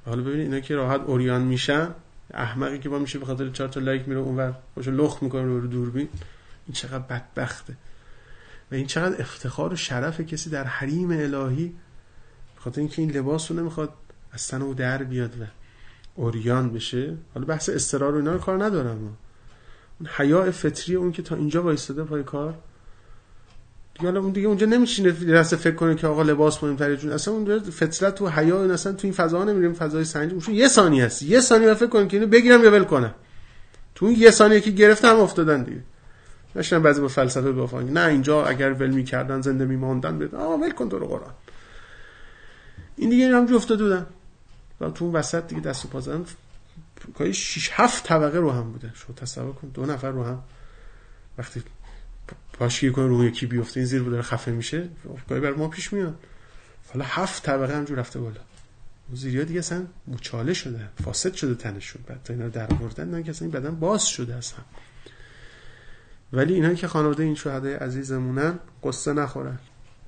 حالا ببینید اینا که راحت اوریان میشن، احمقی که با میشه به خاطر چهار تا لایک میره اونور خوشو لخت میکنه رو دوربین، این چقدر بدبخته و این چقدر افتخار و شرف کسی در حریم الهی، به خاطر اینکه این لباس رو نمیخواد از تن او در بیاد و اوریان بشه. حالا بحث استرار و اینا رو کار ندارم، اون حیاء فطری اون که تا اینجا وایساده پای کار دیگه، حالا اون دیگه اونجا نمیشینه درست فکر کنه که آقا لباس مهم‌تره جون، اصلا اون فطرت و حیا این اصلا تو این فضا نمیریم، فضای سنجی اون یه ثانیه است، یه ثانیه فکر کنه که اینو بگیرم یا ول کنم، تو اون یه ثانیه که گرفتم افتادن دیگه. نشن بعضی با فلسفه بافن نه اینجا اگر ول می‌کردن زنده می‌ماندن، بده آقا ول کن تو رو قرآن، این دیگه همونجوری افتاده بودن و تو اون وسط دیگه دست و پا زدن، کای شش هفت طبقه رو هم بوده. شو تصور کن دو نفر رو هم وقتی پاشگیر کنه رو یکی بیفته این زیر بود داره خفه میشه، گاهی بر ما پیش میاد. حالا هفت طبقه همجور رفته بالا، اون زیریا دیگه اصلا مچاله شده، فاسد شده تنشون، بعد تا اینا رو در آوردن نه که اصلا این بدن باز شده اصلا. ولی اینا که خانواده این شهدای عزیزمونن قصه نخورن،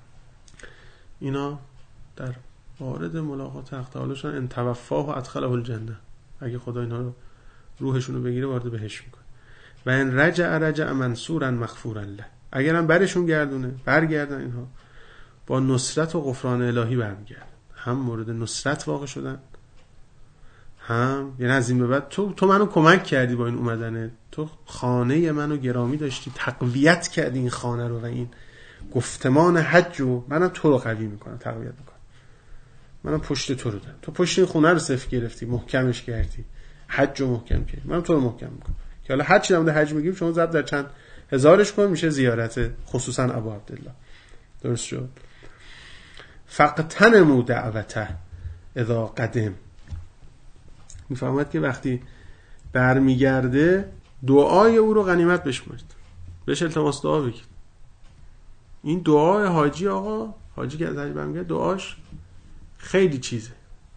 اینا در وارد ملاقات حق تعالیشون ان توفاه و ادخله الجنه، اگه خدا اینا رو روحشون رو بگیره وارد بهشت میکنه. و ان رجع رجع منصورا مغفورا له، اگرم برشون گردونه برگردن اینها با نصرت و غفران الهی برمیگردن، هم مورد نصرت واقع شدن، هم یعنی از این به بعد تو تو منو کمک کردی با این اومدنه، تو خانه منو گرامی داشتی، تقویت کردی این خانه رو و این گفتمان حج رو منم تو رو قوی میکنم، تقویت میکنم، منم پشت تو رو دارم، تو پشت این خونه رو صفر گرفتی، محکمش کردی، حج رو محکم کردی، منم تو رو محکم میکنم که حالا حج نموده حج میگیم شما ضرب در چند هزارش کن میشه زیارت، خصوصا ابو عبدالله. درست شد؟ فقطنمو دعوته اذا قدم، میفهمد که وقتی برمیگرده دعای او رو غنیمت بشمارید، بهش التماس دعا بگید. این دعای حاجی، آقا حاجی که از حج برمیگرده دعاش خیلی چیزه،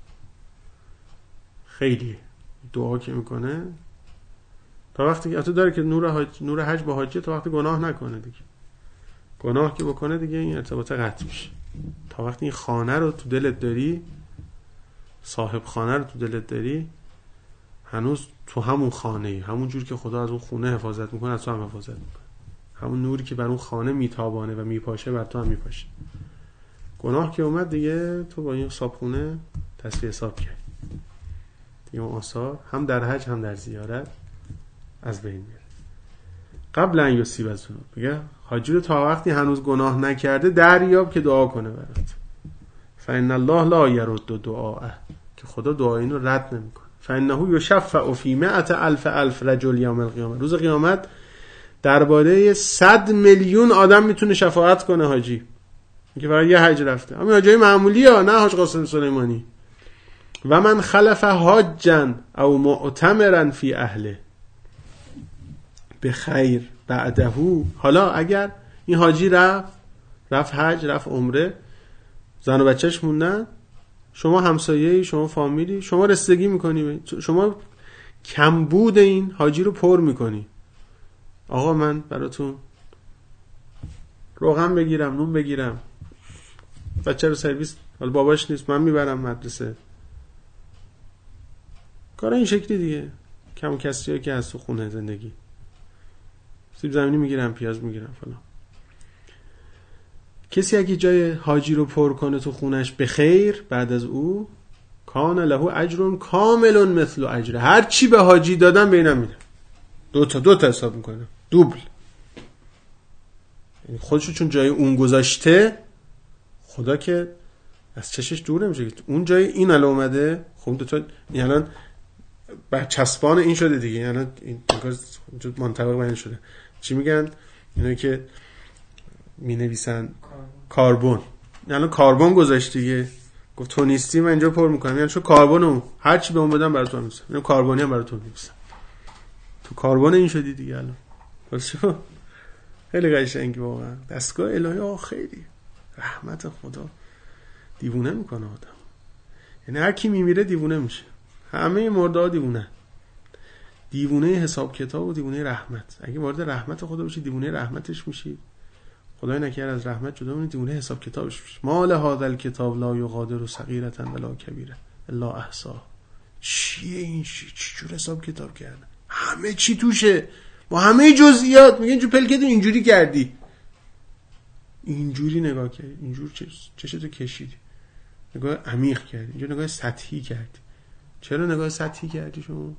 خیلی دعا که میکنه تا وقتی که تو داره که نور حج نور حج با حاجی تا وقتی گناه نکنه دیگه، گناه که بکنه دیگه این ارتباط قطع میشه. تا وقتی این خانه رو تو دلت داری، صاحب خانه رو تو دلت داری، هنوز تو همون خانه‌ای، همون جور که خدا از اون خونه حفاظت میکنه از تو هم حفاظت میکنه، همون نوری که بر اون خانه میتابانه و میپاشه بر تو هم میپاشه. گناه که اومد دیگه تو با این صابخونه تصفیه حساب کرد دیگه، اون آثار هم در حج هم در زیارت از بین میره. قبل ان یصیب الذنوب، میگه حاجی رو تا وقتی هنوز گناه نکرده دریاب که دعا کنه برات. فإن الله لا يرد دعاءه، که خدا دعای اینو رد نمیکنه. فإنه یشفع فی مئة الف الف رجل یوم القیامه، روز قیامت درباره صد میلیون آدم میتونه شفاعت کنه حاجی که برای یه حج رفته، همین حاجی معمولی ها، نه حاج قاسم سلیمانی. و من خلف حاجا او معتمرا فی اهله بخیر بعده، حالا اگر این حاجی رفت رفت حج رفت عمره، زن و بچهش موندن، شما همسایه‌ای، شما فامیلی، شما رسیدگی میکنی، شما کمبود این حاجی رو پر میکنی، آقا من براتون روغن بگیرم، نون بگیرم، بچه رو سرویس، حالا باباش نیست من میبرم مدرسه، کار این شکلی دیگه. کم کسریه که هست تو خونه زندگی، سیب زمینی میگیرم، پیاز میگیرم فلان. کسی اگه جای حاجی رو پر کنه تو خونش به خیر، بعد از او کان له اجر کامل مثل اجر، هر چی به حاجی دادن به اینم میده، دو تا دو تا حساب میکنه، دوبل. یعنی خودشو چون جای اون گذاشته، خدا که از چشش دور نمیشه، اون جای این الان اومده، خب دو تا این الان بر چسبان این شده دیگه، یعنی این اینجا منطبق بیان شده. چی میگن اینا که می نویسن کاربن، یعنی کاربن گذاشت دیگه، گفت تو نیستی من اینجا پر میکنم، یعنی چون کاربنو هر چی به اون بدم برات می‌نویسم، اینو کاربنی هم برات می‌نویسم، تو کاربن این شدی دیگه. الان درست خیلی قشنگه واقعا، دستگاه الهی آه خیلی رحمت خدا دیوونه میکنه آدم، یعنی هر کی میمیره دیوونه میشه، همه مردا دیوونه، دیوونه حساب کتاب و دیوونه رحمت. اگه وارد رحمت خدا بشی دیوونه رحمتش میشی، خدای نکرد از رحمت جدا بشی دیوونه حساب کتابش میشی. ما لهذا الکتاب لا یغادر صغیرة ولا کبیرة الا احصاها. چیه این چی چجور حساب کتاب کردن، همه چی توشه با همه جزئیات. میگه اینجور پلکتو اینجوری کردی، اینجوری نگاه کردی، اینجور چشتو کشیدی، نگاه عمیق کردی، اینجور نگاه سطحی کردی. چرا نگاه سطحی کردی شما؟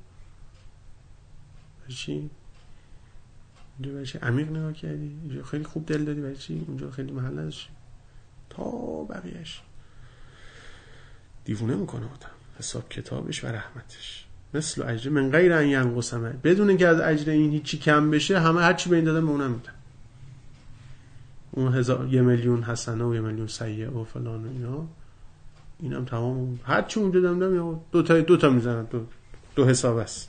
چی؟ اینجا برای چی عمیق نگاه کردی؟ اینجا خیلی خوب دل دادی برای چی؟ اونجا خیلی محل نداشتی. تا بقیهش دیوونه میکنه آدم، حساب کتابش و رحمتش. مثل اجر من غیر ان ینقص، بدون اینکه از اجر این هیچی کم بشه، همه هر چی به این دادن به اونم میدن. اون هزار یه میلیون حسنه و یه میلیون سیئه و فلان و اینا، اینم تمام هر چی اونجا دادم یا دو تا دو تا میزنن، دو دو حساب است.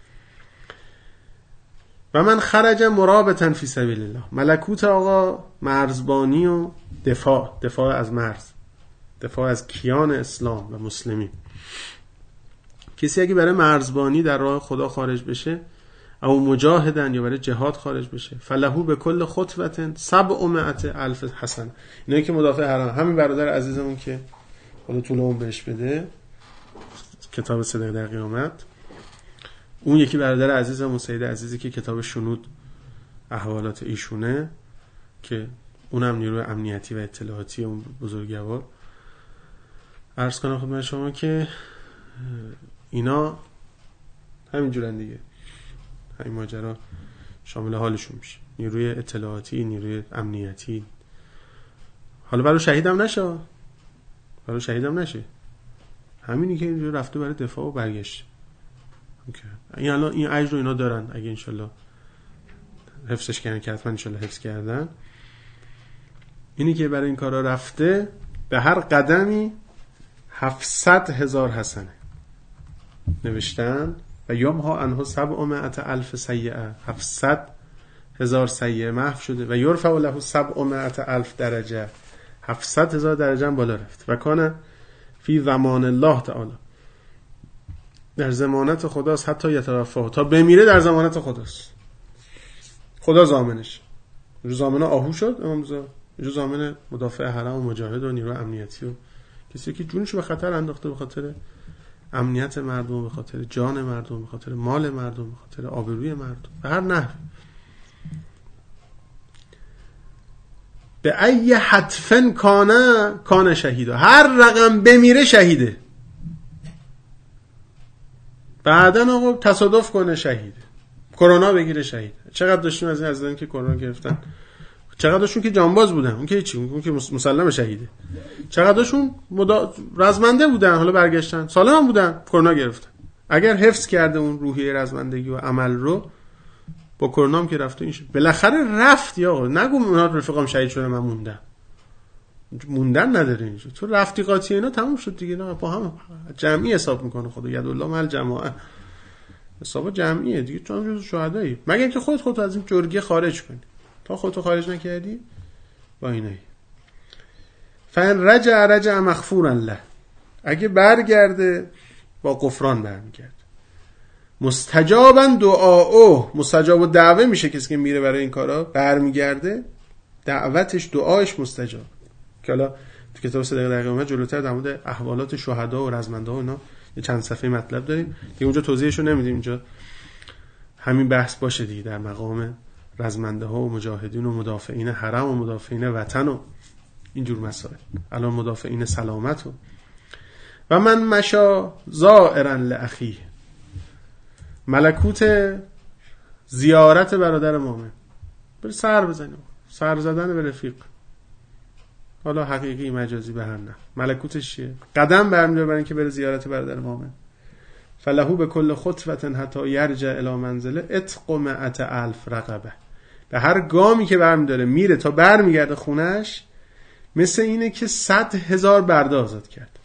و من خرج مرابطا فی سبیل الله، ملکوت آقا مرزبانی و دفاع، دفاع از مرز، دفاع از کیان اسلام و مسلمین. کسی اگه برای مرزبانی در راه خدا خارج بشه او مجاهدن یا برای جهاد خارج بشه، فلهو به کل خطوه سبعمائة الف حسنه. اینایی که مدافع حرم، همین برادر عزیزمون که خدا طول عمر بهش بده، کتاب صدق در قیامت، اون یکی برادر عزیزمون سید عزیزی که کتاب شنود احوالات ایشونه، که اونم نیروی امنیتی و اطلاعاتی اون بزرگوار، عرض کنم خدمت شما که اینا همین جورن دیگه، همین ماجرا شامل حالشون میشه، نیروی اطلاعاتی، نیروی امنیتی. حالا برای شهیدم نشه، برای شهیدم نشه، همینی که اینجا رفته برای دفاع و برگشت. این الان این اجر رو اینا دارن، اگه انشالله حفظش کردن، که حتما انشالله حفظ کردن، اینی که برای این کارا رفته به هر قدمی هفتصد هزار حسنه نوشتن. و یمحا عنه سبعمائة الف سیئه، هفتصد هزار سیئه محو شده. و یرفع له سبعمائة الف درجه، هفتصد هزار درجه هم بالا رفت. و کانه فی ضمان الله تعالی، در ضمانت خداست، حتی یتوفاه، تا بمیره در ضمانت خداست، خدا ضامنش. جو ضامنه آهو شد امام رضا، جو ضامن مدافع حرم و مجاهد و نیروی امنیتی و کسی که جونشو به خطر انداخته، به خاطر امنیت مردم، به خاطر جان مردم، به خاطر مال مردم، به خاطر آبروی مردم، به هر نحو. به ای حتفن کانه کانه شهیده، هر رقم بمیره شهیده. بعدن آقا تصادف کنه شهیده، کرونا بگیره شهیده. چقدر داشتیم از این عزیزان که کرونا گرفتن، چقدر داشتون که جانباز بودن، اون که چی، اون که مسلم شهیده. چقدر داشتون مدا... رزمنده بودن، حالا برگشتن سالم هم بودن، کرونا گرفتن. اگر حفظ کرده اون روحیه رزمندگی و عمل رو، با کرونا هم که رفته این شد. بالاخره رفت. یا نگو اونا رفقام شهید شدن من موندم، موندن نداره اینجا. تو رفتی قاطی اینا تموم شد دیگه، نه با هم جمعی حساب میکنه خدا، یدالله مع الجماعه، حساب جمعیه دیگه. تو هم جزو شهدایی، مگر اینکه خودت خودت از این جرگه خارج کنی. تا خودتو خارج نکردی با اینایی. فان رجع رجع مغفورا له، اگه برگرده با غفران برمیگرده. مستجابا دعاؤه، مستجاب الدعوه میشه کسی که میره برای این کارا برمیگرده، دعوتش دعایش مستجاب. که حالا تو کتاب صدق در قیامت جلوتر در مورد احوالات شهدا و رزمنده ها اینا یه چند صفحه مطلب داریم که اونجا توضیحشو نمیدیم، اینجا همین بحث باشه دیگه، در مقام رزمنده ها و مجاهدین و مدافعین حرم و مدافعین وطن و اینجور مسائل. الان مدافعین سلامت و و من مشا زائرا لاخیه، ملکوت زیارت برادر مومن، بر سر بزنیم، سر زدن به رفیق، حالا حقیقی مجازی به هر نه. ملکوتش چیه؟ قدم برمی‌داره برای اینکه بره زیارت برادر مومن. فلهو به کل خطوه حتی یرجع الی منزله اتق مئة الف رقبه، به هر گامی که برمی‌داره میره تا برمیگرده خونش، مثل اینه که صد هزار برده آزاد کرد.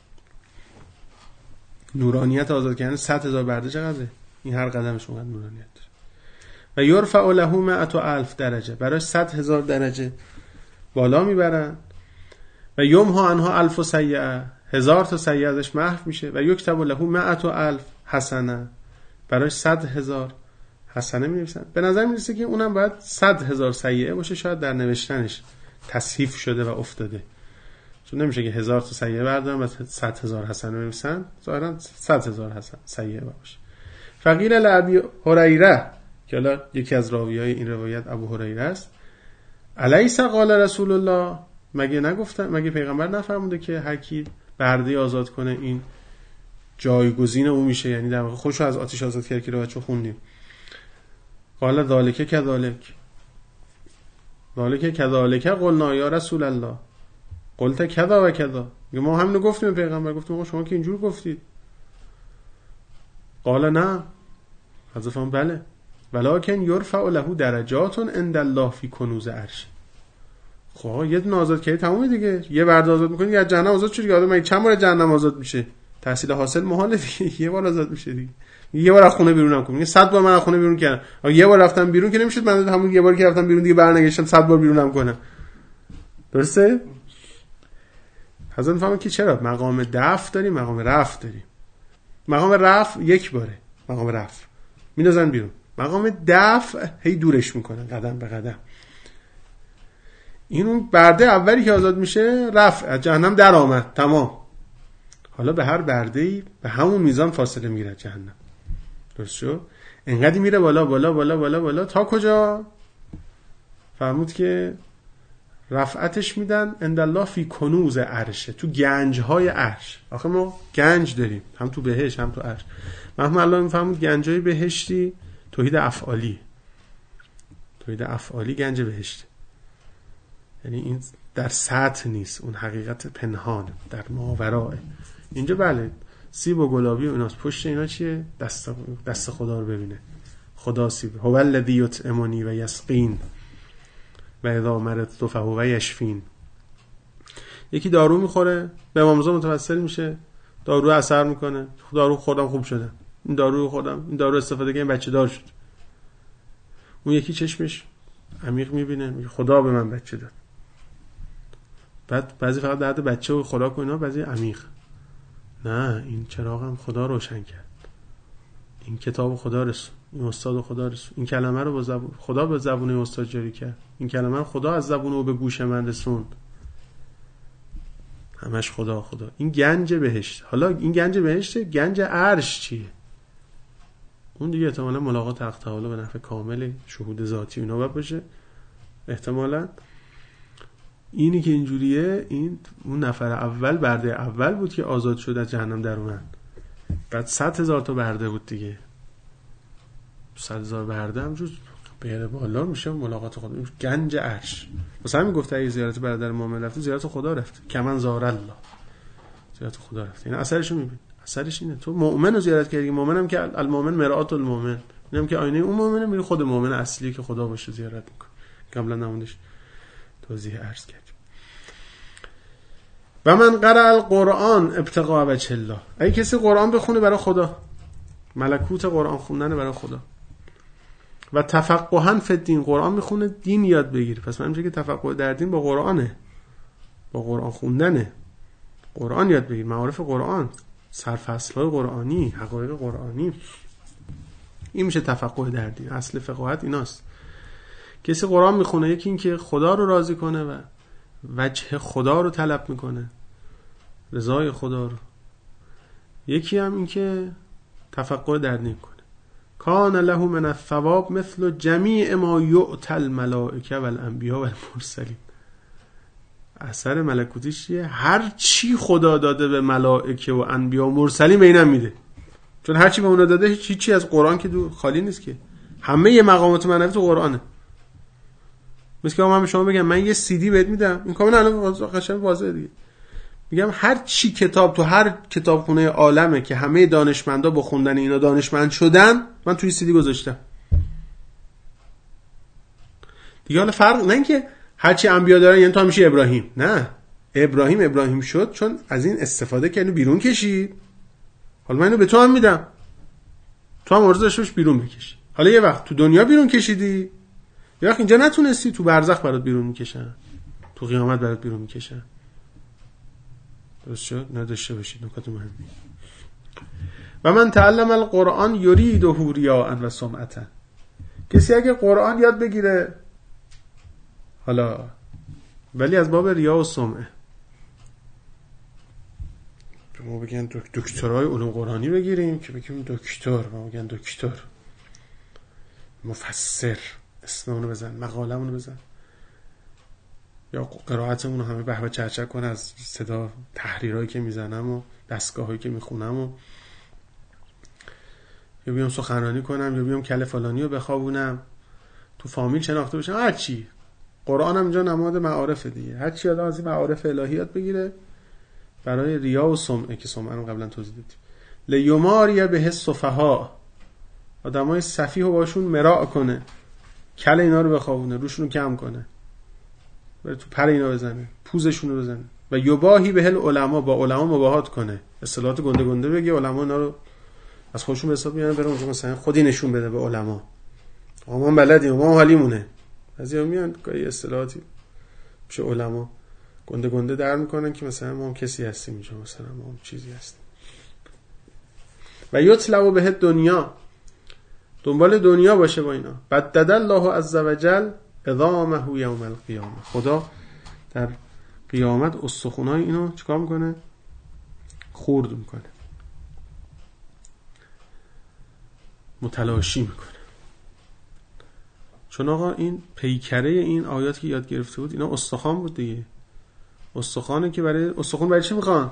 نورانیت آزاد کردن صد هزار برده چقدره؟ این هر قدمش اونقدر نورانیت داره. و یرفع له مئة الف درجه، برای صد هزار درجه بالا میبرن. و یمحا عنها الف سیئه، هزار تا سیئه ازش محو میشه. و یکتب له مئة الف حسنه، برای صد هزار حسنه می‌نویسن. به نظر میرسه که اونم باید صد هزار سیئه باشه، شاید در نوشتنش تصحیف شده و افتاده، چون نمیشه که هزار تا سیئه بردارن و صد هزار حسنه بنویسن، ظاهرا صد هزار حسن سیئه باشه. فقیل لابی هریره که حالا یکی از راویای این روایت ابو هریره است، الیس قال رسول الله، مگه نگفتن، مگه پیغمبر نفرموده که هر کی برده آزاد کنه این جایگزین او میشه، یعنی در واقع خودشو از آتش آزاد کرد که رو بچه خوندیم. قال ذالک کذالک ذالک کذالک قلنا یا رسول الله قلت کذا و کذا، ما همینو گفتیم پیغمبر، گفتیم شما که اینجور گفتید. قال نه، حضرت فرمود بله، ولکن یرفع له درجات عند الله فی کنوز عرش. خب یه دونه آزاد کردی تمومه دیگه، یه برده آزاد میکنی یا جهنم آزاد شد دیگه. آدم مگه چند بار جهنم آزاد میشه؟ تحصیل حاصل محاله دیگه، یه بار آزاد میشه دیگه. یه بار از خونه بیرونم کنم، صد بار من از خونه بیرون کردم، اگه یه بار رفتم بیرون که نمیشد من همون یه بار که رفتم بیرون دیگه برنگشتم صد بار بیرونم کنم. درسته؟ حضرت فهمید که چرا مقام دفع داریم، مقام رفع داریم. مقام رفع یک باره، مقام رفع میندازن بیرون، مقام دفع هی دورش میکنن قدم به قدم. این اون برده اولی که آزاد میشه رفع، از جهنم در آمد، تمام. حالا به هر برده‌ای به همون میزان فاصله میگیره جهنم. درست شد؟ انقدر میره بالا بالا بالا بالا بالا تا کجا؟ فرمود که رفعتش میدن عند الله فی کنوز عرشه، تو گنج های عرش. آخه ما گنج داریم، هم تو بهشت هم تو عرش. محمد الله میفهمود گنج های بهشتی توحید افعالی، توحید افعالی گنج بهشت، یعنی این در سطح نیست، اون حقیقت پنهان در ماوراه. اینجا بله سیب و گلابی و ایناست، پشت اینا چیه؟ دست دست خدا رو ببینه. خدا سیب، هو الذی یطعمنی و یسقین و اذا مرضت فهو یشفین. یکی دارو میخوره به امام رضا متوسل میشه، دارو اثر میکنه، دارو خوردم خوب شدم، این دارو خوردم، این دارو استفاده کردم بچه دار شد. اون یکی چشمش عمیق میبینه، میگه خدا به من بچه داد. بعد بعضی فقط درد بچه و خوراک و اینا، بعضی عمیق. نه، این چراغم خدا روشن کرد، این کتاب خدا رسون، این استاد خدا رسون، این کلمه رو با زبون خدا به زبون استاد جاری کرد، این کلمه رو خدا از زبون او به گوش من رسوند. همش خدا خدا. این گنج بهشت. حالا این گنج بهشت، گنج عرش چیه؟ اون دیگه احتمالاً ملاقات حق تعالی به نفع کامل شهود ذاتی اینا باید باشه احتمالاً. اینی که اینجوریه، این اون نفر اول برده اول بود که آزاد شد از جهنم در اومد. بعد صد هزار تا برده بود دیگه، صد هزار برده همجور بره بالا میشه ملاقات خدا، گنج عرش. واسه همین گفته ای زیارت برادر مؤمن رفت، زیارت خدا رفت، کمن زار الله، زیارت خدا رفت. این اثرش رو میبین، اثرش اینه تو مؤمن رو زیارت کردی، مؤمنم که المؤمن مرآت المؤمن، اینم که آینه اون مؤمنه، میری خود مؤمن اصلی که خدا باشه زیارت میکنه. قبلا نموندش توضیح عرض کردیم. و من قرأ القرآن ابتغاء وجه الله، اگه کسی قرآن بخونه برای خدا، ملکوت قرآن خوندن برای خدا، و تفقها فی الدین، قرآن میخونه دین یاد بگیره. پس من میگم که تفقه در دین با قرآنه، با قرآن خوندنه، قرآن یاد بگیر، معارف قرآن، سرفصل‌های قرآنی، حقایق قرآنی، این میشه تفقه در دین. اصل فقاهت ایناست. کسی قرآن میخونه، یکی این که خدا رو راضی کنه و وجه خدا رو طلب میکنه، رضای خدا رو، یکی هم این که تفقه در دین کنه. کان له من الثواب مثل جمیع ما یؤتی الملائکه والانبیاء والمرسلین. اثر ملکوتیش چیه؟ هر چی خدا داده به ملائکه و انبیا و مرسلین به اینم میده. چون هر چی به اونا داده، هیچ چیزی از قرآن که دو خالی نیست که، همه ی مقامات معنوی تو قرآنه. مثل که من به شما بگم من یه سی دی بهت میدم، این کاملا الان قشنگ واضحه دیگه. میگم هر چی کتاب تو هر کتابخونه عالمه که همه دانشمندا با خوندن اینا دانشمند شدن، من توی سی دی گذاشتم دیگه. حالا فرق نه اینکه هر چی انبیا دارن یعنی تو هم میشی ابراهیم، نه، ابراهیم ابراهیم شد چون از این استفاده کنه بیرون کشید. حالا من اینو به تو هم میدم، تو هم عرض داشتش بیرون بکشی. حالا یه وقت تو دنیا بیرون کشیدی، یه وقت اینجا نتونستی، تو برزخ برات بیرون میکشن، تو قیامت برات بیرون میکشن. درست شد؟ نداشته باشید نکات مهمی. و من تعلم القرآن یریده ریاء و سمعة، کسی اگه قرآن یاد بگیره حالا ولی از باب ریا و سمعه، ما بگن دکترای علوم قرآنی بگیریم که بگیم دکتر، ما بگن دکتر مفسر، اسممونو بزن، مقالمونو بزن، یا قرائتمون رو همه بهبه چرچر کن از صدا تحریرهایی که میزنم و دستگاهایی که میخونم، و یا بیام سخنرانی کنم یا بیام کله فلانی رو بخوابونم، تو فامیل شناخته بشم، هر چی. قرآن هم اینجا نماد معارف دیگه، هر چی آدم از این معارف الهیات بگیره برای ریا و سمعه که سمعه رو قبلا توضیح دادیم. لیماری به السفها، آدمای سفیه رو باشون مراع کنه، کله اینا رو بخوابونه، روشون رو کم کنه، بره تو پر اینا بزنه، پوزشون رو بزنه. و یباهی به العلماء، با علما مباهات کنه، اصطلاحات گنده گنده بگه، علما اینا رو از خودشون به حساب میارن، بره اونجا مثلا خودی نشون بده به علما، ما هم بلدیم، ما حالیمونه. بعضیا میان گاهی اصطلاحاتی پیش علما گنده گنده در میکنن که مثلا ما هم کسی هستیم اینجا، مثلا ما هم چیزی هستیم. و یطلب به دنیا، دنبال دنیا باشه با اینا. بدد الله عز وجل عظامه یوم القیامه، خدا در قیامت استخونای اینو چیکار میکنه؟ خرد میکنه، متلاشی میکنه. چون آقا این پیکره این آیات که یاد گرفته بود اینا استخوان بود دیگه. استخوانه که برای استخوان برای چی میخوان؟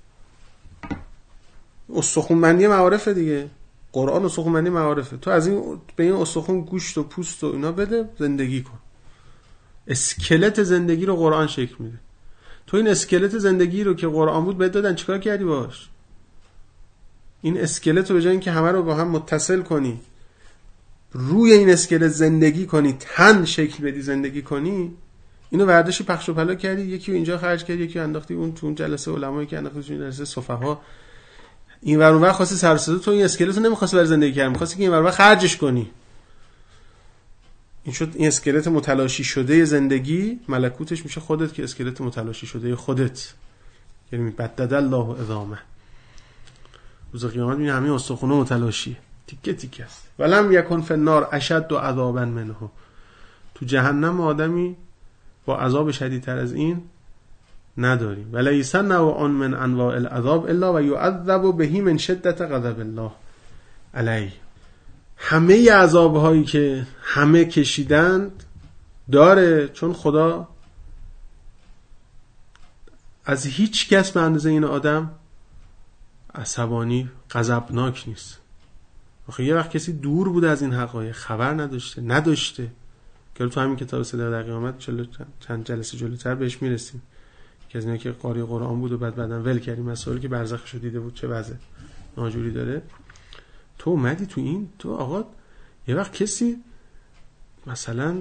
استخوانمندی معارفه دیگه. قرآن استخوانمندی معارفه. تو از این به این استخوان گوشت و پوست و اینا بده، زندگی کن. اسکلت زندگی رو قرآن شکل میده. تو این اسکلت زندگی رو که قرآن بود بهت دادن، چیکار کردی باش؟ این اسکلت رو به جای اینکه همه رو با هم متصل کنی، روی این اسکلت زندگی کنی، تن شکل بدی، زندگی کنی، اینو ورداشی پخش و پلا کردی، یکی رو اینجا خرج کردی، یکی رو انداختی اون تو اون جلسه علمایی که انداختی تو جلسه صفحا، این ور اون ور خواستی سر صدا. تو این اسکلت رو نمی‌خواستی برای زندگی کردن، می‌خواستی که این ور اون ور خرجش کنی. این شد این اسکلت متلاشی شده زندگی. ملکوتش میشه خودت که اسکلت متلاشی شده خودت، یعنی بدد الله عظامه. روز قیامت میبینی همه استخوان متلاشی تیکه تیکه است. ولم یکن فی النار اشد عذابا منه، تو جهنم آدمی با عذاب شدیدتر از این نداریم. ولیس نوع من انواع العذاب الا و يعذب به من شدت غضب الله علیه. همه عذاب‌هایی که همه کشیدند داره، چون خدا از هیچ کس به اندازه این آدم عصبانی، غضبناک نیست. آخه یه وقت کسی دور بوده از این حقایق، خبر نداشته نداشته که تو همین کتاب صدا در قیامت چند جلسه جلوتر بهش میرسیم، که از اینا که قاری قرآن بود و بعد بعدن ول کردیم مسائلی که برزخش رو دیده بود چه وضع ناجوری داره. تو اومدی تو این، تو آقا یه وقت کسی مثلا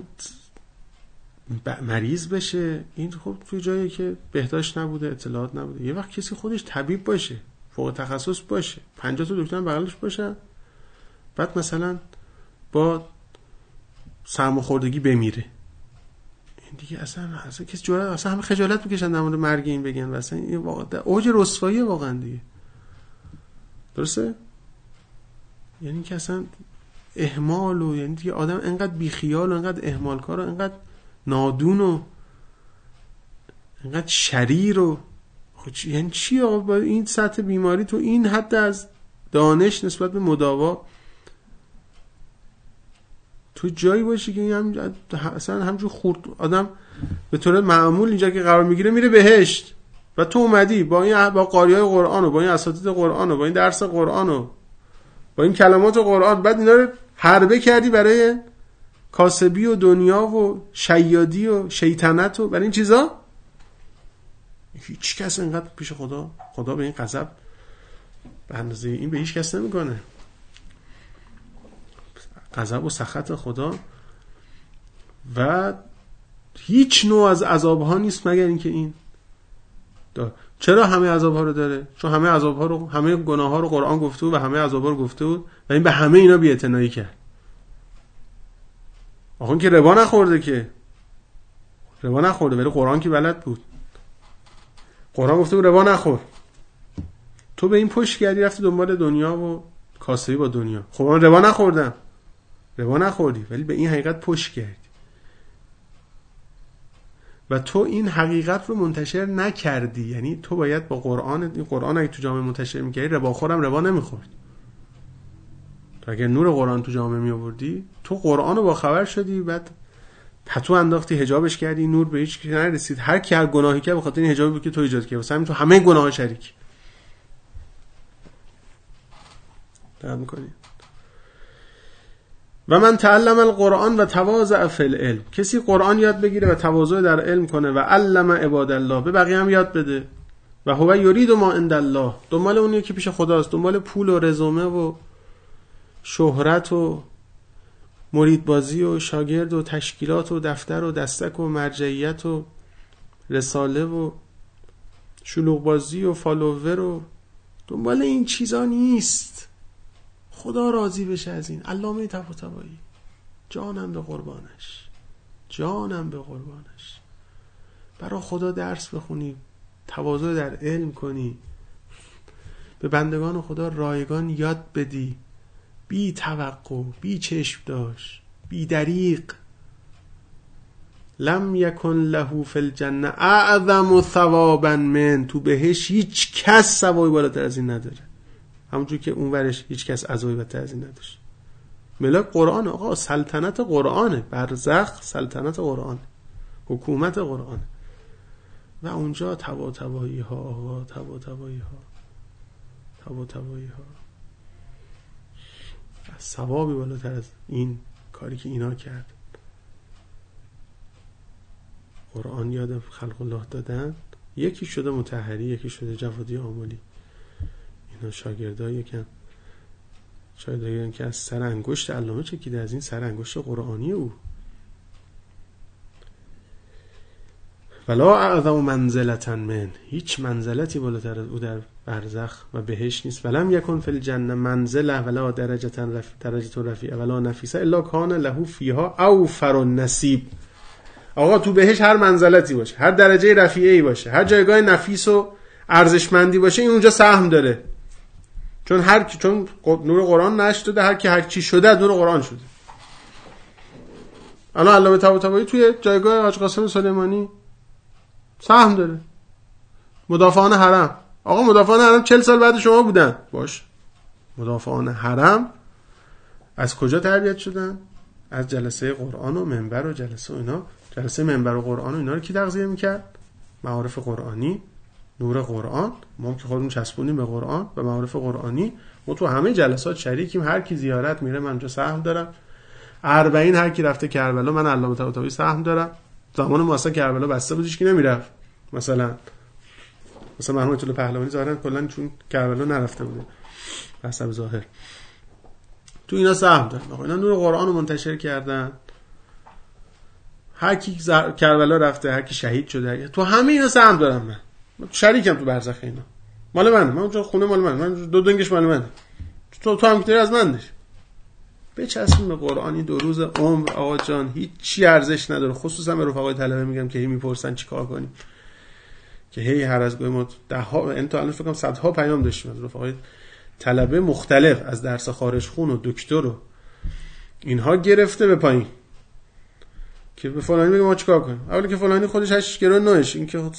مریض بشه، این خب توی جایی که بهداشت نبوده، اطلاعات نبوده، یه وقت کسی خودش طبیب باشه، فوق تخصص باشه، پنجاه تا دکتر بغلش باشه، بعد مثلا با سرماخوردگی بمیره، این دیگه اصلا اصلا کسی جرأت، اصلا همه خجالت میکشن در مورد مرگ این بگن، اصلا این واقعا اوج رسوایی واقعا دیگه. درسته؟ یعنی که اصلا اهمال و یعنی دیگه آدم انقدر بیخیال و انقدر اهمالکار و انقدر نادون و انقدر شریر و یعنی چی آقا با این سطح بیماری تو این حد از دانش نسبت به مداوا تو جایی باشی که هم اصلا همجور خورد آدم به طور معمول اینجا که قرار میگیره میره بهشت، و تو اومدی با این با قاریای قرآن و با این اساتید قرآن و با این درس قرآن و با این کلمات قرآن، بعد اینا رو حربه کردی برای کاسبی و دنیا و شیادی و شیطنت و برای این چیزا. هیچ کس اینقدر پیش خدا خدا به این غضب به اندازه این به هیچ کس نمیکنه. غضب و سخط خدا و هیچ نوع از عذاب‌ها نیست مگر اینکه این داره. چرا همه عذاب‌ها رو داره؟ چون همه عذاب‌ها رو، همه گناه‌ها رو قرآن گفته بود و همه عذاب‌ها رو گفته بود و این به همه اینا بی‌اعتنایی کرد. آخه این که ربا نخورده، که ربا نخورده ولی قرآن که بلد بود. قرآن گفته بود ربا نخور. تو به این پشت کردی رفتی دنبال دنیا و کاسبی با دنیا. خب من ربا نخوردم. ربا نخوردی ولی به این حقیقت پشت کردی. و تو این حقیقت رو منتشر نکردی. یعنی تو باید با قرآن، این قرآن اگه تو جامعه منتشر می‌کردی رباخورم ربا نمیخورد. تو اگه نور قرآن تو جامعه می آوردی، تو قرآن رو با خبر شدی، بعد پتو انداختی، حجابش کردی، نور به هیچ کی نرسید. هر کی هر گناهی کرد به خاطر این حجابی بود که تو ایجاد کردی، واسه همین تو همه گناه‌ها شریک. درک می‌کنی؟ و من تعلم القرآن و تواضع فی العلم، کسی قرآن یاد بگیره و تواضع در علم کنه و علم عباد الله، به بقیه هم یاد بده. و هو یرید ما عند الله، دنبال اونیه که پیش خداست، دنبال پول و رزومه و شهرت و مرید بازی و شاگرد و تشکیلات و دفتر و دستک و مرجعیت و رساله و شلوغ بازی و فالوور و دنبال این چیزا نیست. خدا راضی بشه از این. علامه طباطبایی، جانم به قربانش، جانم به قربانش. برای خدا درس بخونی، تواضع در علم کنی، به بندگان خدا رایگان یاد بدی، بی توقع، بی چشم داشت، بی دریغ. لم یکن له فی الجنه اعظم ثوابا من، تو بهش هیچ کس ثوابی بالاتر از این نداره، همونجور که اون ورش هیچ کس عزایی بالاتر از این نداشت. ملاک قرآن، آقا سلطنت قرآنه، برزخ سلطنت قرآن، حکومت قرآن. و اونجا طباطبایی ها، آقا طباطبایی ها، طباطبایی ها ثوابی بالاتر از این کاری که اینا کرد. قرآن یاد خلق الله دادن، یکی شده مطهری، یکی شده جوادی آملی. اینا شاگردای یکن شاگردایی که از سر انگشت علامه چکیده، از این سر انگشت قرآنی او. ولا اعظم منزلة من، هیچ منزلتی بالاتر از او در برزخ و بهشت نیست. ولم یکن فی الجنه منزله ولا درجه رفیع درجه رفیعه ولا نفیسه الا کان له فیها اوفر النصیب. آقا تو بهشت هر منزلتی باشه، هر درجه رفیعی باشه، هر جایگاه نفیس و ارزشمندی باشه، این اونجا سهم داره. چون هر کی، چون نور قرآن نشر داده، هر کی هر چی شده نور قرآن شده. الان علامه طباطبایی توی جایگاه حاج قاسم سلیمانی سهم داره. مدافعان حرم، آقا مدافعان حرم چهل سال بعد شما بودن، باش. مدافعان حرم از کجا تربیت شدن؟ از جلسه قرآن و منبر و جلسه و اینا. جلسه منبر و قرآن و اینا رو کی تغذیه میکرد؟ معارف قرآنی، نور قرآن. ما که خودمون چسبونیم به قرآن و معارف قرآنی، ما تو همه جلسات شریکیم. هر کی زیارت میره من اونجا سهم دارم. اربعین هر کی رفته کربلا، من علامه طباطبایی سهم دارم. زمان ما اصلا کربلا بسته بودش که نمیرفت. مثلا مثلا مرحوم طول پهلوانی ظاهرا کلا چون کربلا نرفته بوده به حسب ظاهر، تو اینا سهم دارن. آقا اینا نور قرآن رو منتشر کردن. هر کی زر... کربلا رفته، هر کی شهید شده، تو همه اینا سهم دارم. من من شریکم تو برزخ. اینا مال منه، من اونجا خونه مال من، من دو دنگش مال منه، تو تو هم که از من داشت. بچسبیم به قرآن. این دو روز عمر آقا جان هیچ چی ارزش نداره. خصوصا به رفقای طلبه میگم که هی میپرسن چیکار کنیم، که هی هر از گاهی ما ده ها انتا الان فکر کنم صدها پیام داشتیم از رفقای طلبه مختلف، از درس خارج خون و دکتر و اینها گرفته به پایین، که به فلانی میگم ما چیکار کنیم. اولی که فلانی خودش هشت گرو نوش، این که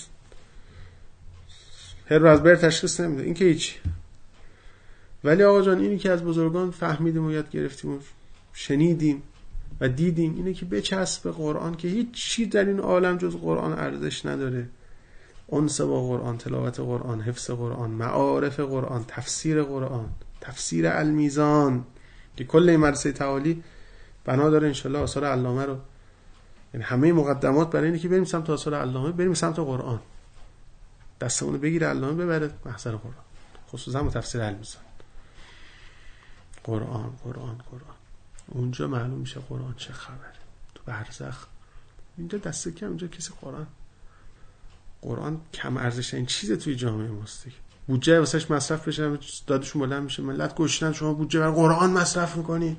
هر از بر تشخیص نمیده، این که هیچ. ولی آقا جان اینی که از بزرگان فهمیدیم و یاد گرفتیم و شنیدیم و دیدیم، اینه که بچسب قرآن، که هیچ چی در این عالم جز قرآن ارزش نداره. انس با قرآن، تلاوت قرآن، حفظ قرآن، معارف قرآن، تفسیر قرآن، تفسیر المیزان، که کل این مدرسه تعالی بنا داره انشالله آثار علامه رو، یعنی همه مقدمات برای اینه که بریم سمت آثار علامه، بریم سمت قرآن، دستمون رو بگیره علامه ببره محضر قرآن، خصوصا با تفسیر المیزان. قرآن قرآن قرآن، اونجا معلوم میشه قرآن چه خبره. تو برزخ اینجا دست کم، اینجا کسی قرآن قرآن کم ارزش این چیزه توی جامعه ماست. بودجه واسش مصرف بشه، دادشون بلند میشه، ملت گشنن، شما بودجه برای قرآن مصرف میکنی.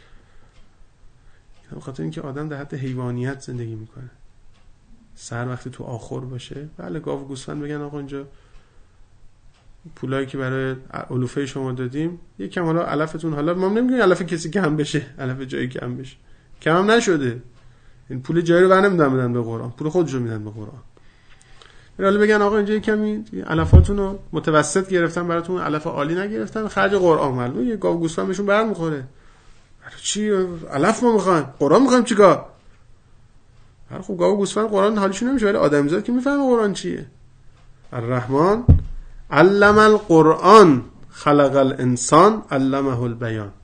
به خاطر اینکه آدم در حد حیوانیت زندگی میکنه. سر وقتی تو آخر باشه، بله گاو و گوسفند بگن آقا اینجا پولایی که برای علوفه شما دادیم یکم حالا علفتون، حالا ما نمیگیم علف کسی کم بشه، علف جایی کم بشه، کم هم نشده، این پول جایی رو ور نمیدن بدن به قرآن، پول خودشو میدن به قرآن. حالا بگن آقا اینجا کمی علفاتون رو متوسط گرفتن براتون، علف عالی نگرفتن، خرج قرآن معلومه یه گاو گوسفند بهشون برمیخوره. برای چی علف ما میخوایم؟ قرآن میخوایم چیکار؟ خب گاو گوسفند قرآن حالیشون نمیشه، ولی آدمیزاد که میفهمه قرآن چیه. الرحمن علم القرآن خلق الانسان علمه البیان.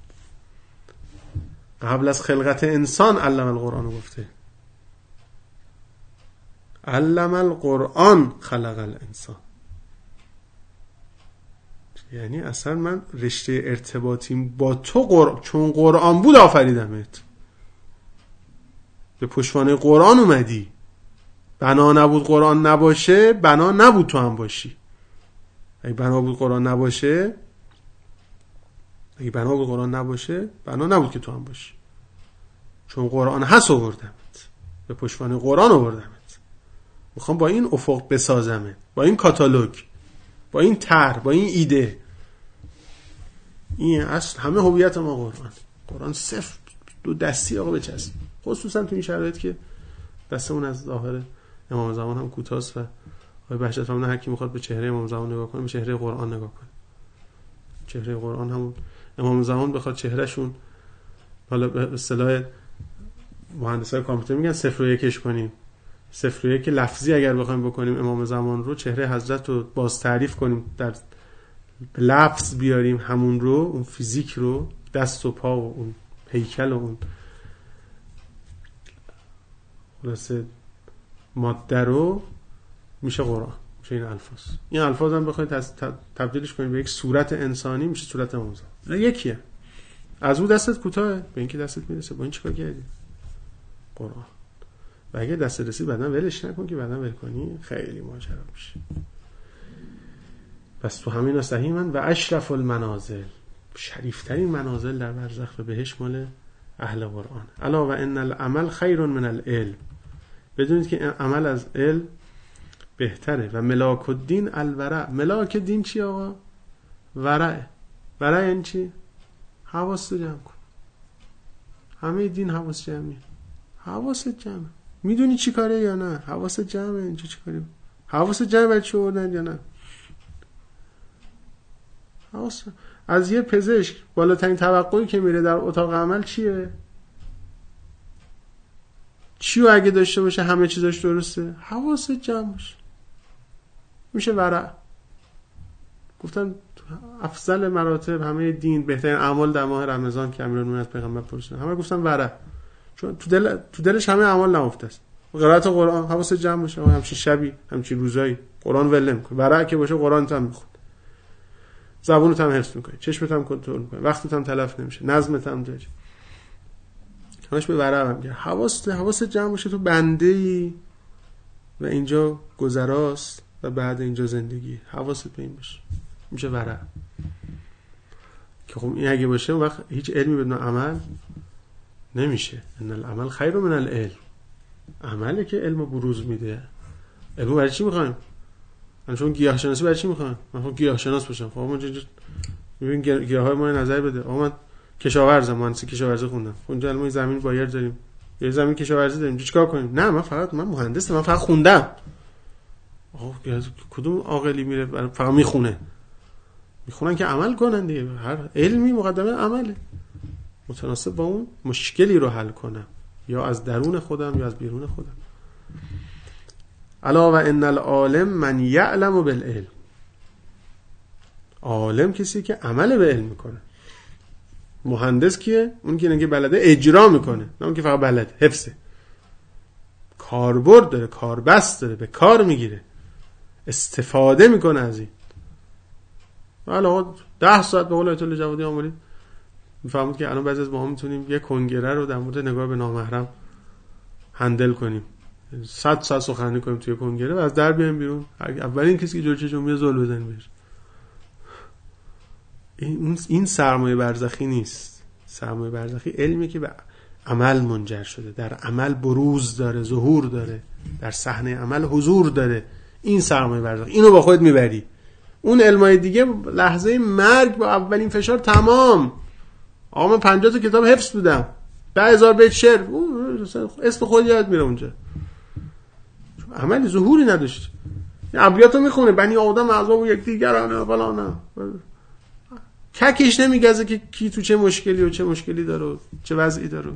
قبل از خلقت انسان علم القرآن رو گفته. علم القرآن خلق الانسان، یعنی اصلا من رشته ارتباطیم با تو قرآن، چون قرآن بود آفریدمت، به پشتوانه قرآن اومدی. بنا نبود قرآن نباشه، بنا نبود تو هم باشی. اگه بنا بود قرآن نباشه اگه بنا بود قرآن نباشه بنا نبود که تو هم باشی. چون قرآن هست آوردمت، به پشتوانه قرآن آوردمت. میخوام با این افق بسازمه، با این کاتالوگ، با این طرح، با این ایده. این اصل همه هویت ما قرآن. قرآن صفر دو دستی آقا بچسب، خصوصا تو این شرایط که دستمون از ظاهر امام زمان هم کوتاست و آقای بهجت فرمودن هر کی میخواد به چهره امام زمان نگاه کنه به چهره قرآن نگاه کنه. چهره قرآن همون امام زمان بخواد چهرهشون، حالا به اصطلاح مهندسای کامپیوتر میگن صفر و یکش کنیم، صفر و یک لفظی اگر بخوایم بکنیم امام زمان رو، چهره حضرت رو باز تعریف کنیم، در لفظ بیاریم همون رو، اون فیزیک رو، دست و پا و اون هیکل و اون خلاصه ماده رو، میشه قرآن، میشه این الفاظ. این الفاظ هم بخواید تبدیلش کنیم به یک صورت انسانی، میشه صورت امام زمان. یکیه. از اون دستت کوتاه، به اینکه دستت میرسه. با این چیکار کردی؟ قرآن. و اگه دست رسید بعداً ولش نکن که بعداً ول کنی خیلی ماجرا میشه. پس تو همینا صحیح من و اشرف المنازل، شریفترین منازل در برزخ و بهشت مال اهل قرآن. الا و ان العمل خیر من العلم، بدونید که عمل از علم بهتره. و ملاک الدین الورع، ملاک دین چی آقا؟ ورع. ورع یعنی چی؟ حواست جمع کن. همه دین حواس جمعی، حواست جمع. میدونی چی کاره یا نه؟ حواست جمعه. اینجا چی کاری؟ حواست جمع برای چی آوردن یا نه؟ حواس. از یه پزشک بالاترین توقعی که میره در اتاق عمل چیه؟ چی رو اگه داشته باشه همه چیزاش درسته؟ حواست جمع باشه، میشه ورع. گفتن افضل مراتب همه دین، بهترین اعمال در ماه رمضان که امیرالمومنین از پیغمبر پرسیدن، همه گفتن ورع، چون تو دل تو دلش همه اعمال نهفته است. قرائت قرآن حواست جمع باشه، همچین شبی همچین روزایی قرآن ول نمی‌کنه. ورع که باشه قرآن هم میخونه، زبونت هم حفظ می‌کنه، چشمت هم کنترل می‌کنه، وقتت هم تلف نمیشه، نظمت هم داری. همش به ورع هم میگه. حواست حواست جمع باشه، تو بنده‌ای و اینجا گذراست و بعد اینجا زندگی. حواست به این باشه، میشه ورع. که خب این اگه باشه اون وقت هیچ علمی بدون عمل نمیشه. ان العمل خیر من العلم، عمله که علم بروز میده. علم برای چی میخوایم؟ من چون گیاه شناسی برای چی میخوام؟ من خب گیاه شناس باشم. خب من اینجا ببین گیاهای ما نظر بده. آقا من کشاورزم، مهندسی کشاورزی خوندم. اونجا علم زمین بایر داریم، یه زمین کشاورزی داریم، چیکار کنیم؟ نه من فقط من مهندسم، من فقط خوندم. آقا کدوم عاقلی میره فقط میخونه؟ میخونن که عمل کنن دیگه. هر علمی مقدمه عمله، متناسب با اون مشکلی رو حل کنم، یا از درون خودم یا از بیرون خودم. الا و ان العالم من یعلم بالعلم، عالم کسی که عمل به علم میکنه. مهندس کیه؟ اون که نگه بلده اجرا میکنه، نه اون که فقط بلده حفظه. کاربرد داره، کاربست داره، به کار میگیره، استفاده میکنه از این. حالا ده ساعت به قول آیت الله جوادی آمولی میفهمید که الان بعضی از ما میتونیم یه کنگره رو در مورد نگاه به نامحرم هندل کنیم، صد ساعت سخنرانی کنیم توی کنگره و از در بیایم بیرون. اولین کسی که جلوی چشم میاد زل بزنیم بهش. این این سرمایه برزخی نیست. سرمایه برزخی علمی که به عمل منجر شده، در عمل بروز داره، ظهور داره، در صحنه عمل حضور داره. این سرمایه برزخی، اینو با خودت میبری. اون علمای دیگه لحظه مرگ با اولین فشار تمام. آقا من پنجاه تا کتاب حفظ بودم، ده هزار بیت شعر اسم خود یاد میره اونجا، عملی ظهوری نداشت. ابیاتو میخونه بنی آدم اعضا و یک دیگرانه فلانه، ککش نمیگزه که کی تو چه مشکلی و چه مشکلی داره و چه وضعی داره.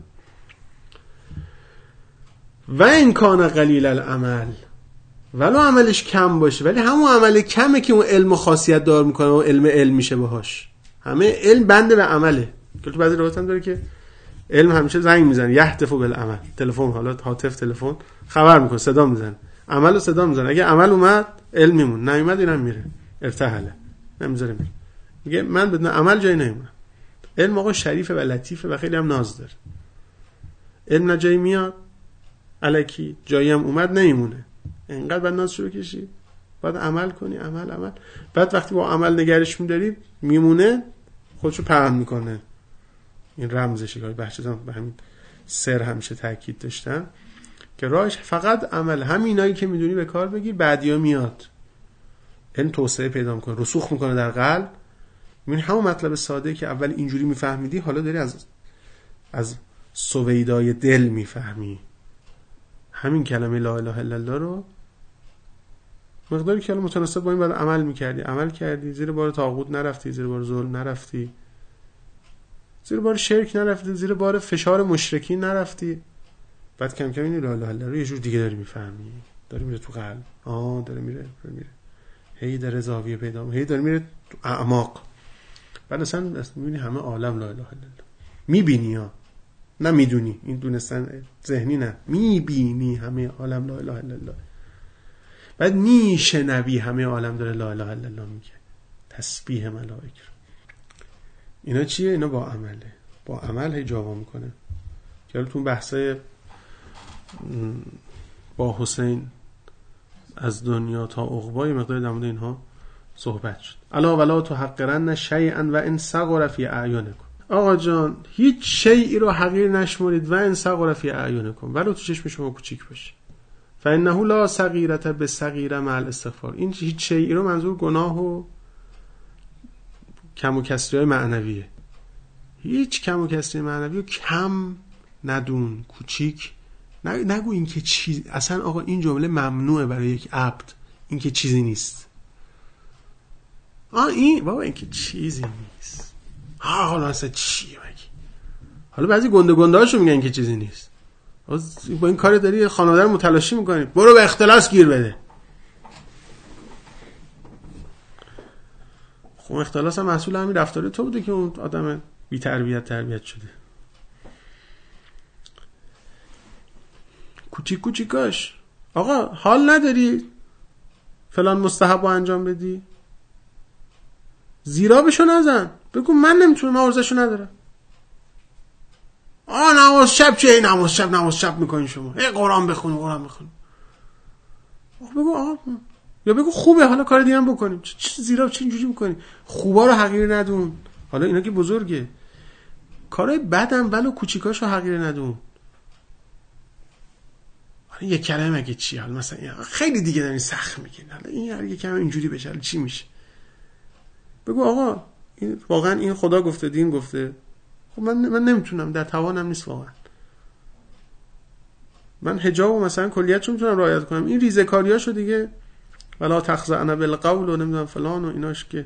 و این کان قلیل العمل، ولو عملش کم باشه ولی همون عمل کمه که اون علم و خاصیت دار میکنه و علم علم میشه باهاش. همه علم بنده به عمله. که تو بعضی روایت هم داره که علم همیشه زنگ میزنه، یهتف بالعمل، تلفن، حالا هاتف تلفن خبر میکنه، صدا میزنه، عمل و صدا میزنه. اگه عمل اومد علم میمون، نیومد اینم میره ارتحله، نمیذاره میره. میگه من بدون عمل جایی نمیمونم. علم آقا شریفه و لطیفه و خیلی هم ناز داره. علم نه جایی میاد الکی، جایی هم اومد نمیمونه. اینقدر بعد نازشو بکشی، بعد عمل کنی، عمل عمل بعد وقتی با عمل نگرش می‌داری میمونه، خودشو پهن میکنه. این رمزشه که بحثم به همین سر همیشه تاکید داشتن که راهش فقط عمل. همینایی که میدونی به کار بگیر، بعدیا میاد این توسعه پیدا میکنه، رسوخ میکنه در قلب. میبینی همون مطلب ساده که اول اینجوری میفهمیدی، حالا داری از از سویدای دل میفهمی. همین کلمه لا اله الا الله رو مقداری که متناسب با این بعد عمل میکردی، عمل کردی، زیر بار طاغوت نرفتی، زیر بار ظلم نرفتی، زیر بار شرک نرفتی، زیر بار فشار مشرکین نرفتی، بعد کم کم این لا اله الا الله رو یه جور دیگه داری میفهمی، داره میره تو قلب، آه داره میره داره میره هی داره زاویه پیدا میکنه، هی داره میره تو اعماق. بعد اصلا میبینی همه عالم لا اله الا الله، میبینی ها، نه میدونی، این دونستن ذهنی نه، میبینی همه عالم لا اله الا الله. بعد میشنوی همه عالم داره لا اله الا الله میگه، تسبیح ملائکه. اینا چیه؟ اینا با عمله، با عمل هی جواب میکنه. که تو بحثای با حسین از دنیا تا عقبای مقدار در مورد اینها صحبت شد. الا ولا تحقرن شیئا و ان صغر فی اعینکم. آقا جان هیچ شیئی رو حقیر نشمرید و ان صغر فی اعینکم، ولو تو چشم شما کوچیک باشه. فانه لا صغیرة بصغیرة مع الاستغفار. این هیچ شیئی رو منظور گناه و کم و کسری‌های معنویه. هیچ کم و کسری معنوی رو کم ندون، کوچیک نگو. این که چیز اصلا آقا این جمله ممنوعه برای یک عبد، این که چیزی نیست. آه این بابا این که چیزی نیست. ها حالا اصلا چیه مگه؟ حالا بعضی گنده گنده هاشو میگن که چیزی نیست. با این کار داری خانواده رو متلاشی میکنی، برو به اختلاس گیر بده. خب اختلاس هم مسئول همین رفتار تو بوده که اون آدم بی تربیت تربیت شده. کوچیک کوچیکاش آقا حال نداری فلان مستحب رو انجام بدی، زیرا بشو نزن، بگو من نمیتونم، من ارزشو ندارم. آه نماز شب چه نماز شب نماز شب میکنین شما، ای قرآن بخون قرآن بخون. بگو آه یا بگو خوبه حالا کار دیگه هم بکنیم. چه زیرا چه اینجوری میکنی؟ خوبا رو حقیر ندون. حالا اینا که بزرگه، کارهای بدم ولو کوچیکاشو حقیر ندون. حالا یه کلمه مگه چی؟ حالا مثلا خیلی دیگه دارین سخت میگین، حالا این هر یکم اینجوری بشه چی میشه؟ بگو آقا این واقعا این خدا گفته، دین گفته، خب من من نمیتونم، در توانم نیست واقعا. من حجابو مثلا کلیتشو میتونم رعایت کنم، این ریزه‌کاریاشو دیگه ولا تخضعن بالقول و نمیدونم فلان و ایناش که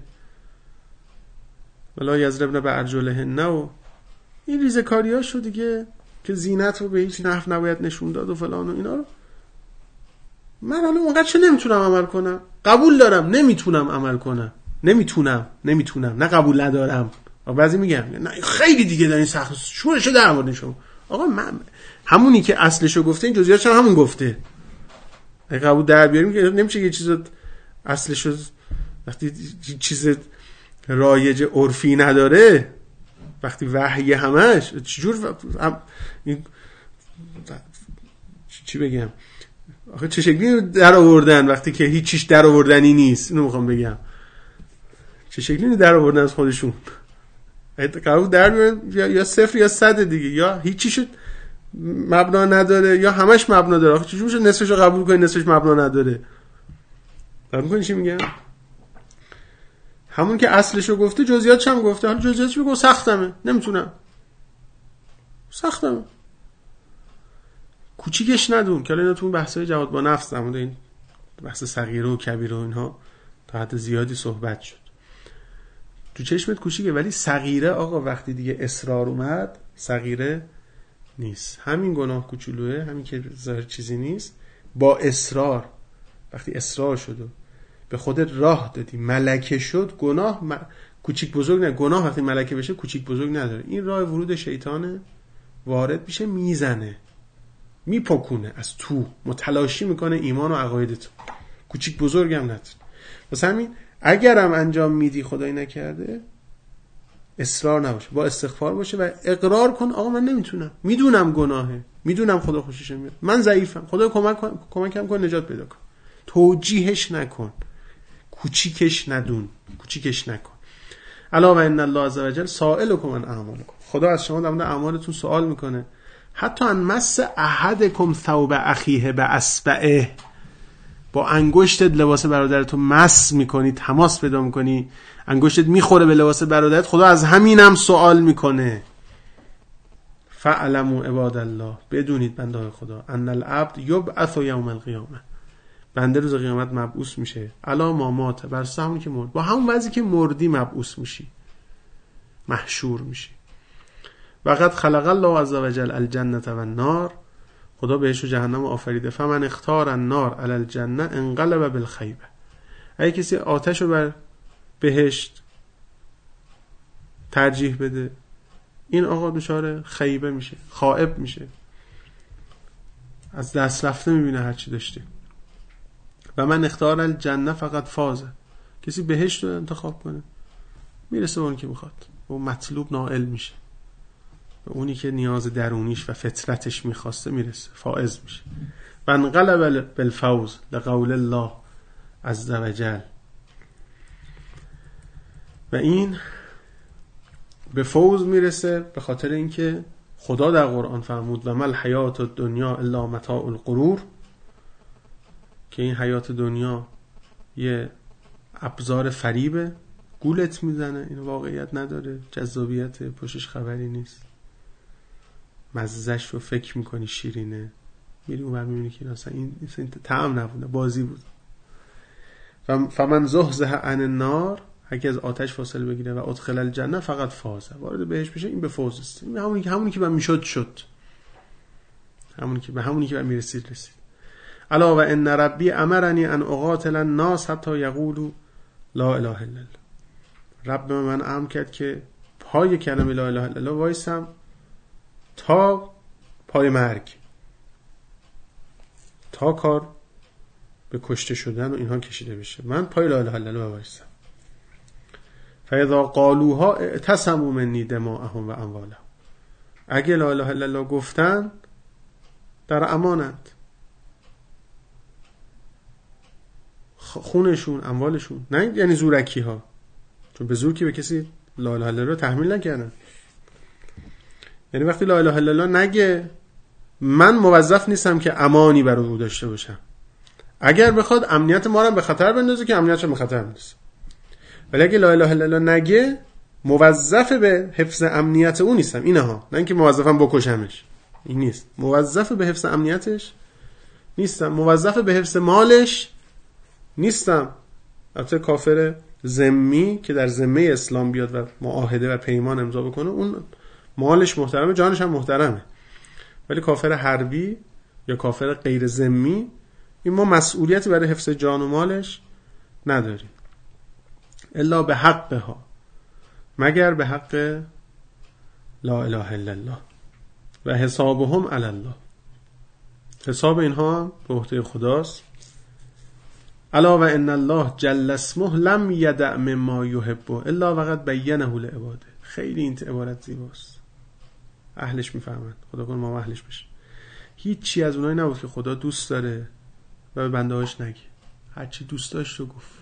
ولا یضربن بارجلهن و این ریزه‌کاریاشو دیگه که زینت رو به هیچ نحو نباید نشون داد و فلان و اینا رو من حالا اونقدر چه نمیتونم عمل کنم؟ قبول دارم نمیتونم عمل کنم، نمیتونم نمیتونم نه قبول ندارم. بعضی میگم نه خیلی دیگه دارین سخت شورشو در آوردین شما. آقا من همونی که اصلشو گفته این جزئیاتش همون گفته. اگه قبول در بیاریم که نمیشه یه چیز اصلشو وقتی چیز رایج عرفی نداره، وقتی وحی همش چجور این چی بگم آخه چه شکلی در آوردن وقتی که هیچ چیز در آوردنی نیست؟ اینو میخوام بگم چه شکلی در آوردن از خودشون. قرار در بیارن یا صفر یا صد دیگه، یا هیچ چیز مبنا نداره یا همش مبنا داره. آخه چجور میشه نصفشو قبول کنی نصفش مبنا نداره؟ فهم می‌کنی چی میگم؟ همون که اصلشو گفته جزئیاتش هم گفته، حالا جزئیاتش بگو سختمه نمیتونم. سختم. کوچیکش ندون که اینا تو بحث‌های جواد با نفس در مورد این بحث صغیره و کبیره و اینها تا حد زیادی صحبت شد. تو چشمت کوچیکه ولی صغیره آقا وقتی دیگه اصرار اومد صغیره نیست. همین گناه کوچولوه، همین که ظاهر چیزی نیست، با اصرار وقتی اصرار شد و به خودت راه دادی ملکه شد، گناه م... کوچیک بزرگ نه. گناه وقتی ملکه بشه کوچیک بزرگ نداره. این راه ورود شیطانه، وارد میشه، میزنه، میپکونه از تو، متلاشی میکنه ایمان و عقایدتو. کوچیک بزرگ هم نداره. واسه همین اگرم انجام میدی خدایی نکرده اصرار نباشه، با استغفار باشه و اقرار کن آقا من نمیتونم، میدونم گناهه، میدونم خدا خوشش نمیاد، من ضعیفم، خدا کمک کن، کمکم کن نجات پیدا کن. توجیهش نکن، کوچیکش ندون، کوچیکش نکن. الا و ان الله عز وجل سائلکم عن اعمالکم. خدا از شما در مورد اعمالتون سوال میکنه. حتی ان مس احدکم ثوب اخیه باصبعه، با انگشتت لباس برادرتو مس میکنی، تماس پیدا میکنی، انگشتت میخوره به لباس برادرت، خدا از همینم سوال میکنه. فاعلموا عباد الله، بدونید بنده خدا، ان العبد یبعث یوم القیامه، بنده روز قیامت مبعوث میشه. الا ما مات، بر همون که مرد، با همون وضعی که مردی مبعوث میشی، محشور میشی. وقد خلق الله عز وجل الجنه و النار، خدا بهشت و جهنم آفریده. فمن اختار النار علی الجنه انقلب بالخیبه، اگه کسی آتش رو بر بهشت ترجیح بده، این آقا دچار خیبه میشه، خائب میشه، از دست رفته میبینه هر چی داشته. و من اختار الجنه فقط فازه، کسی بهشت رو انتخاب کنه میرسه به اون که میخواد، به اون مطلوب نائل میشه، به اونی که نیاز درونیش و فطرتش میخواسته میرسه، فائز میشه. و انقلب بالفوز لقول الله عز وجل، و این به فوز میرسه به خاطر اینکه خدا در قرآن فرمود و مل حیات الدنیا الا متاع الغرور، که این حیات دنیا یه ابزار فریبه، گولت میزنه، این واقعیت نداره، جذابیت پشتش خبری نیست، مزهش رو فکر میکنی شیرینه، میری اون بر میبینی که اصلا این طعم نبوده، بازی بود. فمن زحزح عن النار، هرکی از آتش فاصله بگیره و ادخل الجنه فقط فاز، وارد بهش بشه، این به فوز است. این همونی که همونی که من میشد شد، همونی که به همونی که من میرسید رسید. الا و ان ربی امرنی ان اقاتل الناس حتی یقولوا لا اله الا الله، رب من امر کرد که پای کلمه لا اله الا الله وایسم تا پای مرگ، تا کار به کشته شدن و اینها کشیده بشه، من پای لا اله الا الله وایسم. فاذا قالوها اعتصموا منی دماءهم و اموالهم، اگه لا اله الا الله گفتن در امانت، خونشون، اموالشون، نه یعنی زورکی ها، چون به زور که به کسی لا اله الا الله تحمیل نکردن. یعنی وقتی لا اله الا الله نگه من موظف نیستم که امانی برای او داشته باشم، اگر بخواد امنیت ما رو به خطر بندازه که امنیتش به خطر میندازه، ولی اگه لا اله الا الله نگه موظف به حفظ امنیت او نیستم. اینها نه اینکه موظفم بکشمش، این نیست، موظف به حفظ امنیتش نیستم، موظف به حفظ مالش نیستم. البته کافر ذمی که در ذمه اسلام بیاد و معاهده و پیمان امضا بکنه، اون مالش محترمه، جانش هم محترمه، ولی کافر حربی یا کافر غیر ذمی، این ما مسئولیتی برای حفظ جان و مالش نداریم. الا به حقها، مگر به حق لا اله الا الله، و حسابهم علی الله، حساب اینها به عهده خداست. الا و ان الله جل اسمه لم یدع مما یحب الا وقد بینه لعباده. خیلی این عبارت زیباست، اهلش میفهمن، خدا کن ما اهلش بشیم. هیچی از اونایی نبود که خدا دوست داره و به بنده هاش نگه، هرچی دوست داشت رو گفت.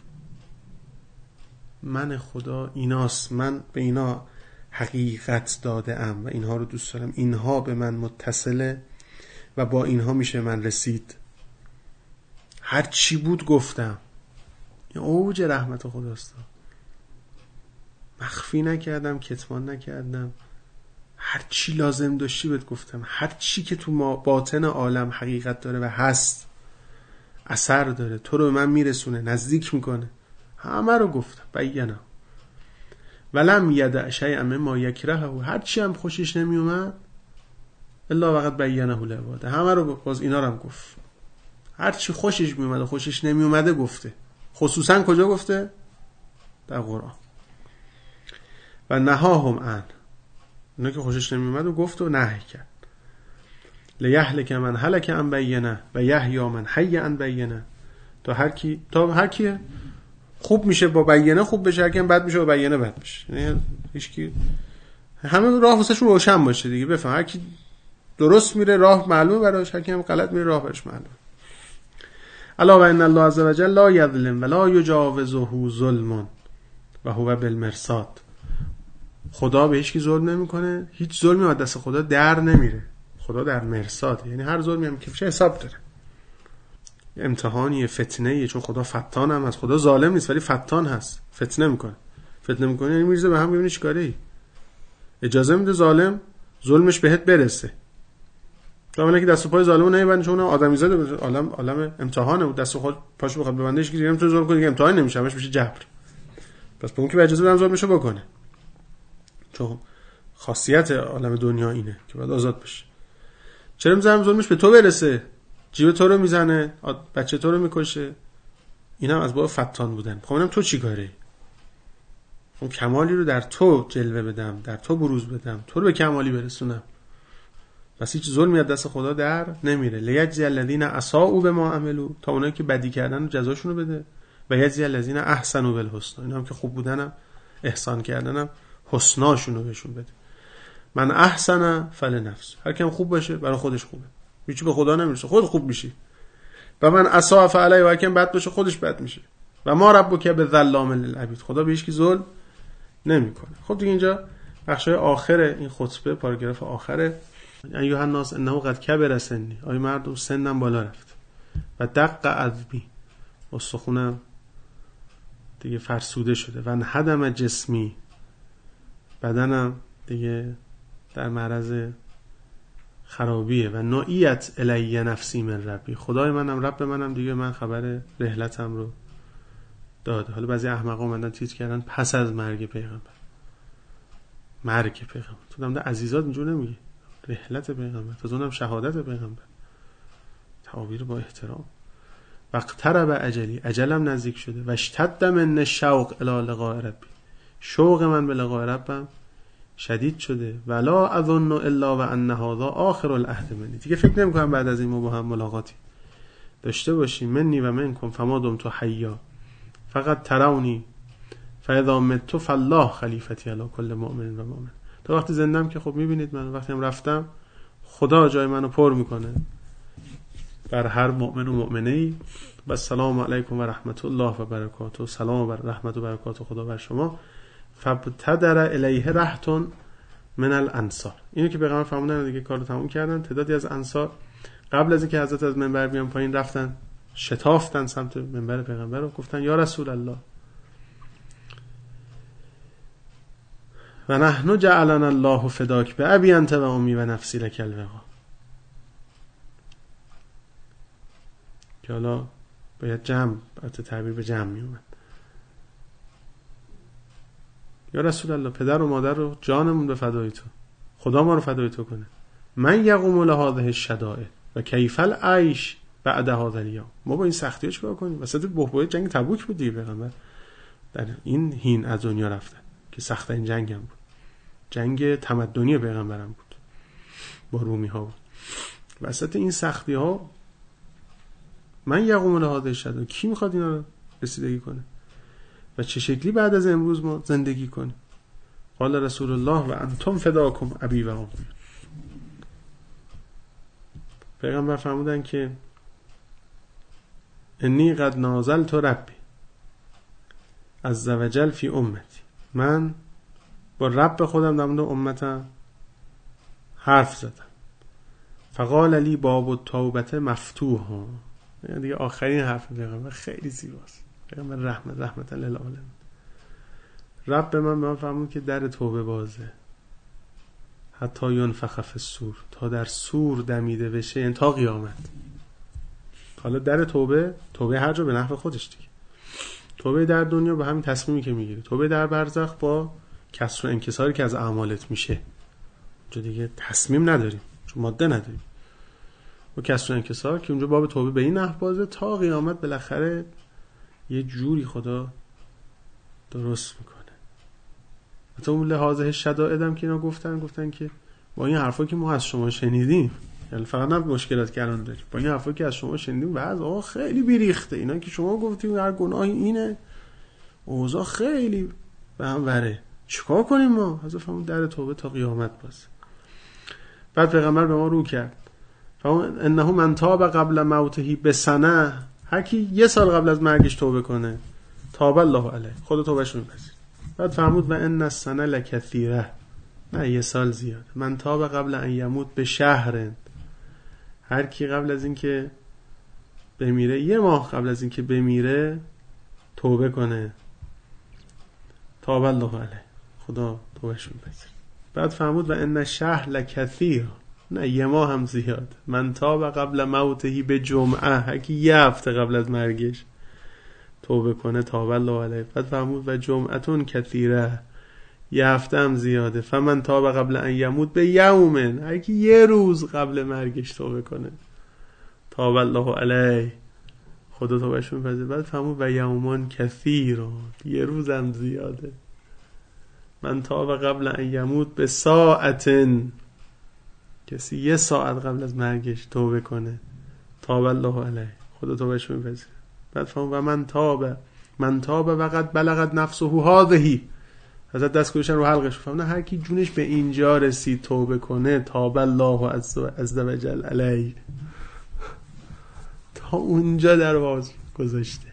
من خدا ایناست، من به اینا حقیقت داده ام و اینها رو دوست دارم، اینها به من متصله و با اینها میشه من رسید. هر چی بود گفتم. این اوج رحمت خداست، مخفی نکردم، کتمان نکردم، هر چی لازم داشتی بهت گفتم، هر چی که تو ما باطن عالم حقیقت داره و هست، اثر داره، تو رو به من میرسونه، نزدیک میکنه، همه رو گفتم. بینه ولم یدع شیئا مما یکرهه، هر چی هم خوشش نمیومد الا وقت بینه لعباده، همه رو باز اینا رو هم گفت. هر چی خوشش میومد و خوشش نمیومده گفته. خصوصا کجا گفته؟ در قرآن. و نهاهم عن، اونا که خوشش نمیومد و گفت و نهی کرد. لیهلک من هلک عن بینه و یحیی من حی عن بینه، تا هر کی تا هر کی خوب میشه با بینه خوب بشه، هر کی بد میشه با بینه بد بشه. یعنی هیچ کی همه راه واسهشون روشن باشه دیگه، بفهم هر کی درست میره راه معلومه براش، هر کی هم غلط میره راه براش معلومه. الا و ان الله عز وجل لا یظلم ولا یجاوزه ظلم و هو بالمرصاد. خدا به هیچ کی ظلم نمیکنه، هیچ ظلمی از دست خدا در نمیره. خدا در مرصاد، یعنی هر ظلمی هم که بشه حساب داره. امتحانی، فتنه‌ای، چون خدا فتان هم هست. خدا ظالم نیست ولی فتان هست، فتنه میکنه. فتنه میکنه یعنی میرزه به هم، ببینی چیکاره. اجازه میده ظالم ظلمش بهت برسه. اولا که دست و پای ظالمو نمیبنده، چون آدمیزاده، عالم عالم امتحانه، بود دست و خود پاشو بخواد ببندهش که دیگه تو ظلم کنی دیگه امتحان نمیشه، همش میشه جبر. پس به اون که اجازه بدم ظلمشو بکنه، چون خاصیت عالم دنیا اینه که باید آزاد بشه. چرا میذارم ظلمش به تو برسه؟ جیب تو رو میزنه، بچه تو رو میکشه. اینم از باب فتان بودن. خب منم تو چی کاره؟ اون کمالی رو در تو جلوه بدم، در تو بروز بدم، تو رو به کمالی برسونم. پس هیچ ظلمی از دست خدا در نمیره. لیجزی الذین اساءوا بما عملوا، تا اونایی که بدی کردن جزاشونو بده. و یجزی الذین احسنوا بالحسنى، اینا هم که خوب بودنم احسان کردنم حسناشونو بهشون بده. من احسن فلنفس، هر کیم خوب باشه برای خودش خوبه، هیچ به خدا نمیرسه، خود خوب میشی. و من اساء فعلی، و هر کیم بد باشه خودش بد میشه. و ما ربک بظلام للعبید، خدا به هیچ کی ظلم نمیکنه. خب دیگه اینجا بخشای آخر این خطبه، پاراگراف آخره. ایها الناس انه قد کبر سنی، آی مردم سنم بالا رفت و دق عظمی، استخونم دیگه فرسوده شده، و انهدم جسمی، بدنم دیگه در معرض خرابیه، و نعیت الی نفسی من ربی، خدای منم رب منم دیگه من خبر رحلتم رو داده. حالا بعضی احمقا اومدن تیتر کردن پس از مرگ پیغمبر، مرگ پیغمبر تو دم عزیزات اینجور نمیگه، رحلت پیغمبر، تا اونم شهادت پیغمبر، تعابیر با احترام. وقترب اجلی، اجلم نزدیک شده. و اشتد من الشوق الی لقاء ربی، شوق من به لقاء ربم شدید شده. ولا اظن الا و ان هذا آخر العهد منی، دیگه فکر نمی‌کنم بعد از این ما با هم ملاقاتی داشته باشیم. منی و منکم فما دمت حیا، فقط ترونی فاذا مت فالله خلیفتی علی کل مؤمن و مؤمن. تا وقتی زندم که خب میبینید من، وقتی هم رفتم خدا جای منو پر میکنه بر هر مؤمن و مؤمنه‌ای. و السلام علیکم و رحمت الله و برکاته، سلام و رحمت و برکات خدا بر شما. فبتدر الیه رهتون من الانصار، اینو که پیغمبر فرمودن دیگه کارو تموم کردن. تعدادی از انصار قبل از اینکه حضرت از منبر بیان پایین رفتن شتافتن سمت منبر پیغمبر و گفتن یا رسول الله و نحن جعلنا الله فداک به ابی انت و امی و نفسی لک الوقا، که حالا باید جمع، باید تعبیر به جمع می اومد. یا رسول الله پدر و مادر رو جانمون به فدای تو، خدا ما رو فدای تو کنه. من یقوم لهذه الشدائد و کیف العیش بعد هذا اليوم، ما با این سختی‌ها چیکار کنیم؟ وسط بحبوحه جنگ تبوک بود دیگه، پیغمبر در این هین از دنیا رفتن که سخت این جنگ هم بود، جنگ تمدنی پیغمبرم بود با رومی ها بود. وسط این سختی ها من یقوم لهذه الشدائد، کی میخواد اینا رو رسیدگی کنه و چه شکلی بعد از امروز ما زندگی کنیم؟ قال رسول الله و انتم فداکم ابی و امی، پیغمبر فرمودن که انی قد نازلت ربی عز وجل فی امتی، من با رب خودم در مورد امتم حرف زدم. فقال لی باب التوبه مفتوح، یعنی دیگه آخرین حرف پیغمبر خیلی زیباست. پیغمبر رحمت رحمت للعالمین، رب من به من فرمود که در توبه بازه، حتی ینفخ فی الصور، تا در صور دمیده بشه، یعنی تا قیامت. حالا در توبه، توبه هر جا به نحو خودش دیگه. توبه در دنیا با همین تصمیمی که میگیری، توبه در برزخ با کسر و انکساری که از اعمالت میشه. اونجا دیگه تصمیم نداریم چون ماده نداریم، با کسر و انکسار که اونجا باب توبه به این نحو بازه. تا قیامت بالاخره یه جوری خدا درست میکنه. حتی اون لحاظه شدائدم که اینا گفتن گفتن که با این حرفا که ما از شما شنیدیم، یعنی فقط نه مشکلات که الان داریم، با این حرفا که از شما شنیدیم بعض آقا خیلی بیریخته، اینا که شما گفتیم هر گناهی اینه، اوضاع خیلی به هم وره، چیکار کنیم ما؟ حذف همون در توبه تا قیامت باز. بعد پیغمبر به ما رو کرد انه من تاب قبل موته بسنه، هر کی یه سال قبل از مرگش توبه کنه تاب الله علیه، خدا توبهش میپذیره. بعد فرمود و ان السنه لکثیره، نه یه سال زیاد. من تاب قبل ان یموت به شهر، هر کی قبل از این که بمیره، یه ماه قبل از این که بمیره توبه کنه تاب الله علیه، خدا توبهش میپذیره. بعد فرمود و ان الشهر لکثیر، نه یه ماه هم زیاد. من تاب قبل موته به جمعه، هر کی یه هفته قبل از مرگش توبه کنه تاب الله علیه. بعد فرمود و جمعتون کثیره، یه هفته هم زیاده. فمن تاب قبل ان یموت به یومن، هر کی یه روز قبل مرگش توبه کنه تاب الله علیه، خدا توبهش میپذیره. بعد فرمود و یومان کثیر، یه روز هم زیاده. من تاب قبل ان یموت به ساعتن، کسی یه ساعت قبل از مرگش توبه کنه تاب الله علیه، خدا توبهش میپذیره. بعد فرمود و من تاب من تاب وقد بلغت نفسه هذه، حضرت دست گذاشتن رو حلقش. فرمود هر کی جونش به اینجا رسید توبه کنه تاب الله عز و جل علیه، تا اونجا درواز گذاشته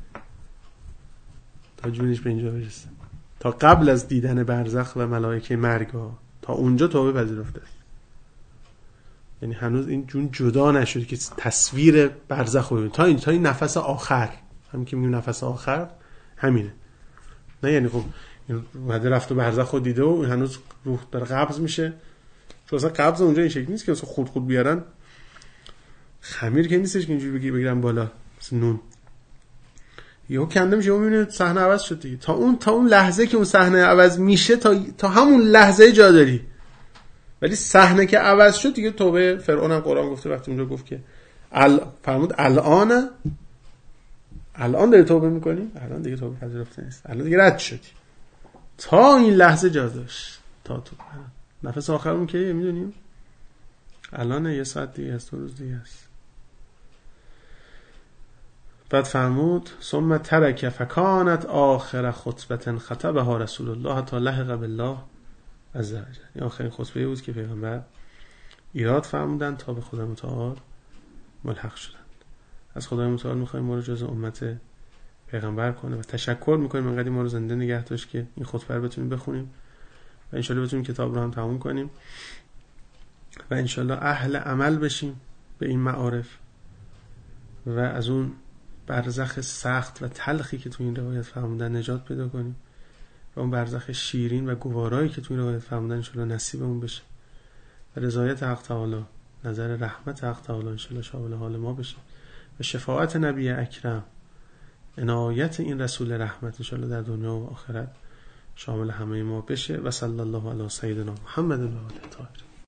تا جونش به اینجا برسه، تا قبل از دیدن برزخ و ملائکه مرگ ها، تا اونجا توبه پذیرفته. یعنی هنوز این جون جدا نشده که تصویر برزخ رو ببینید، تا این تا این نفس آخر، همین که میگیم نفس آخر همینه. نه یعنی خب اومده رفت و برزخ رو دیده و هنوز روح داره قبض میشه، چون اصلا قبض اونجا این شکلی نیست که اصلا خود خود بیارن، خمیر که نیستش که اینجوری بگی بگیرن بالا مثل نون، یهو کنده میشه و میبینید صحنه عوض شد دیگه. تا اون تا اون لحظه که اون صحنه عوض میشه، تا تا همون لحظه جا داری، ولی صحنه که عوض شد دیگه توبه. فرعون هم قرآن گفته وقتی اونجا گفت که ال فرمود الان الان داری توبه میکنی، الان دیگه توبه پذیرفته نیست، الان دیگه رد شدی. تا این لحظه جا داشت، تا تو نفس آخرمون که میدونیم الان یه ساعت دیگه است، دو روز دیگه است. بعد فرمود ثم ترک فکانت آخر خطبه خطبها رسول الله تا لحق بالله عز وجل. این آخرین خطبه بود که پیغمبر ایراد فرمودن تا به خدا متعال ملحق شدند. از خدای متعال میخوایم ما رو جز امت پیغمبر کنه و تشکر میکنیم انقدر ما رو زنده نگه داشت که این خطبه رو بتونیم بخونیم و انشالله بتونیم کتاب رو هم تموم کنیم و انشالله اهل عمل بشیم به این معارف و از اون برزخ سخت و تلخی که تو این روایت فرمودن نجات پیدا کنیم و اون برزخ شیرین و گوارایی که تو این روایت فرمودن انشالله نصیبمون بشه و رضایت حق تعالی، نظر رحمت حق تعالی انشالله شامل حال ما بشه و شفاعت نبی اکرم، عنایت این رسول رحمت انشالله در دنیا و آخرت شامل همه ما بشه. و صلی الله علی سیدنا محمد و آله الطاهرین.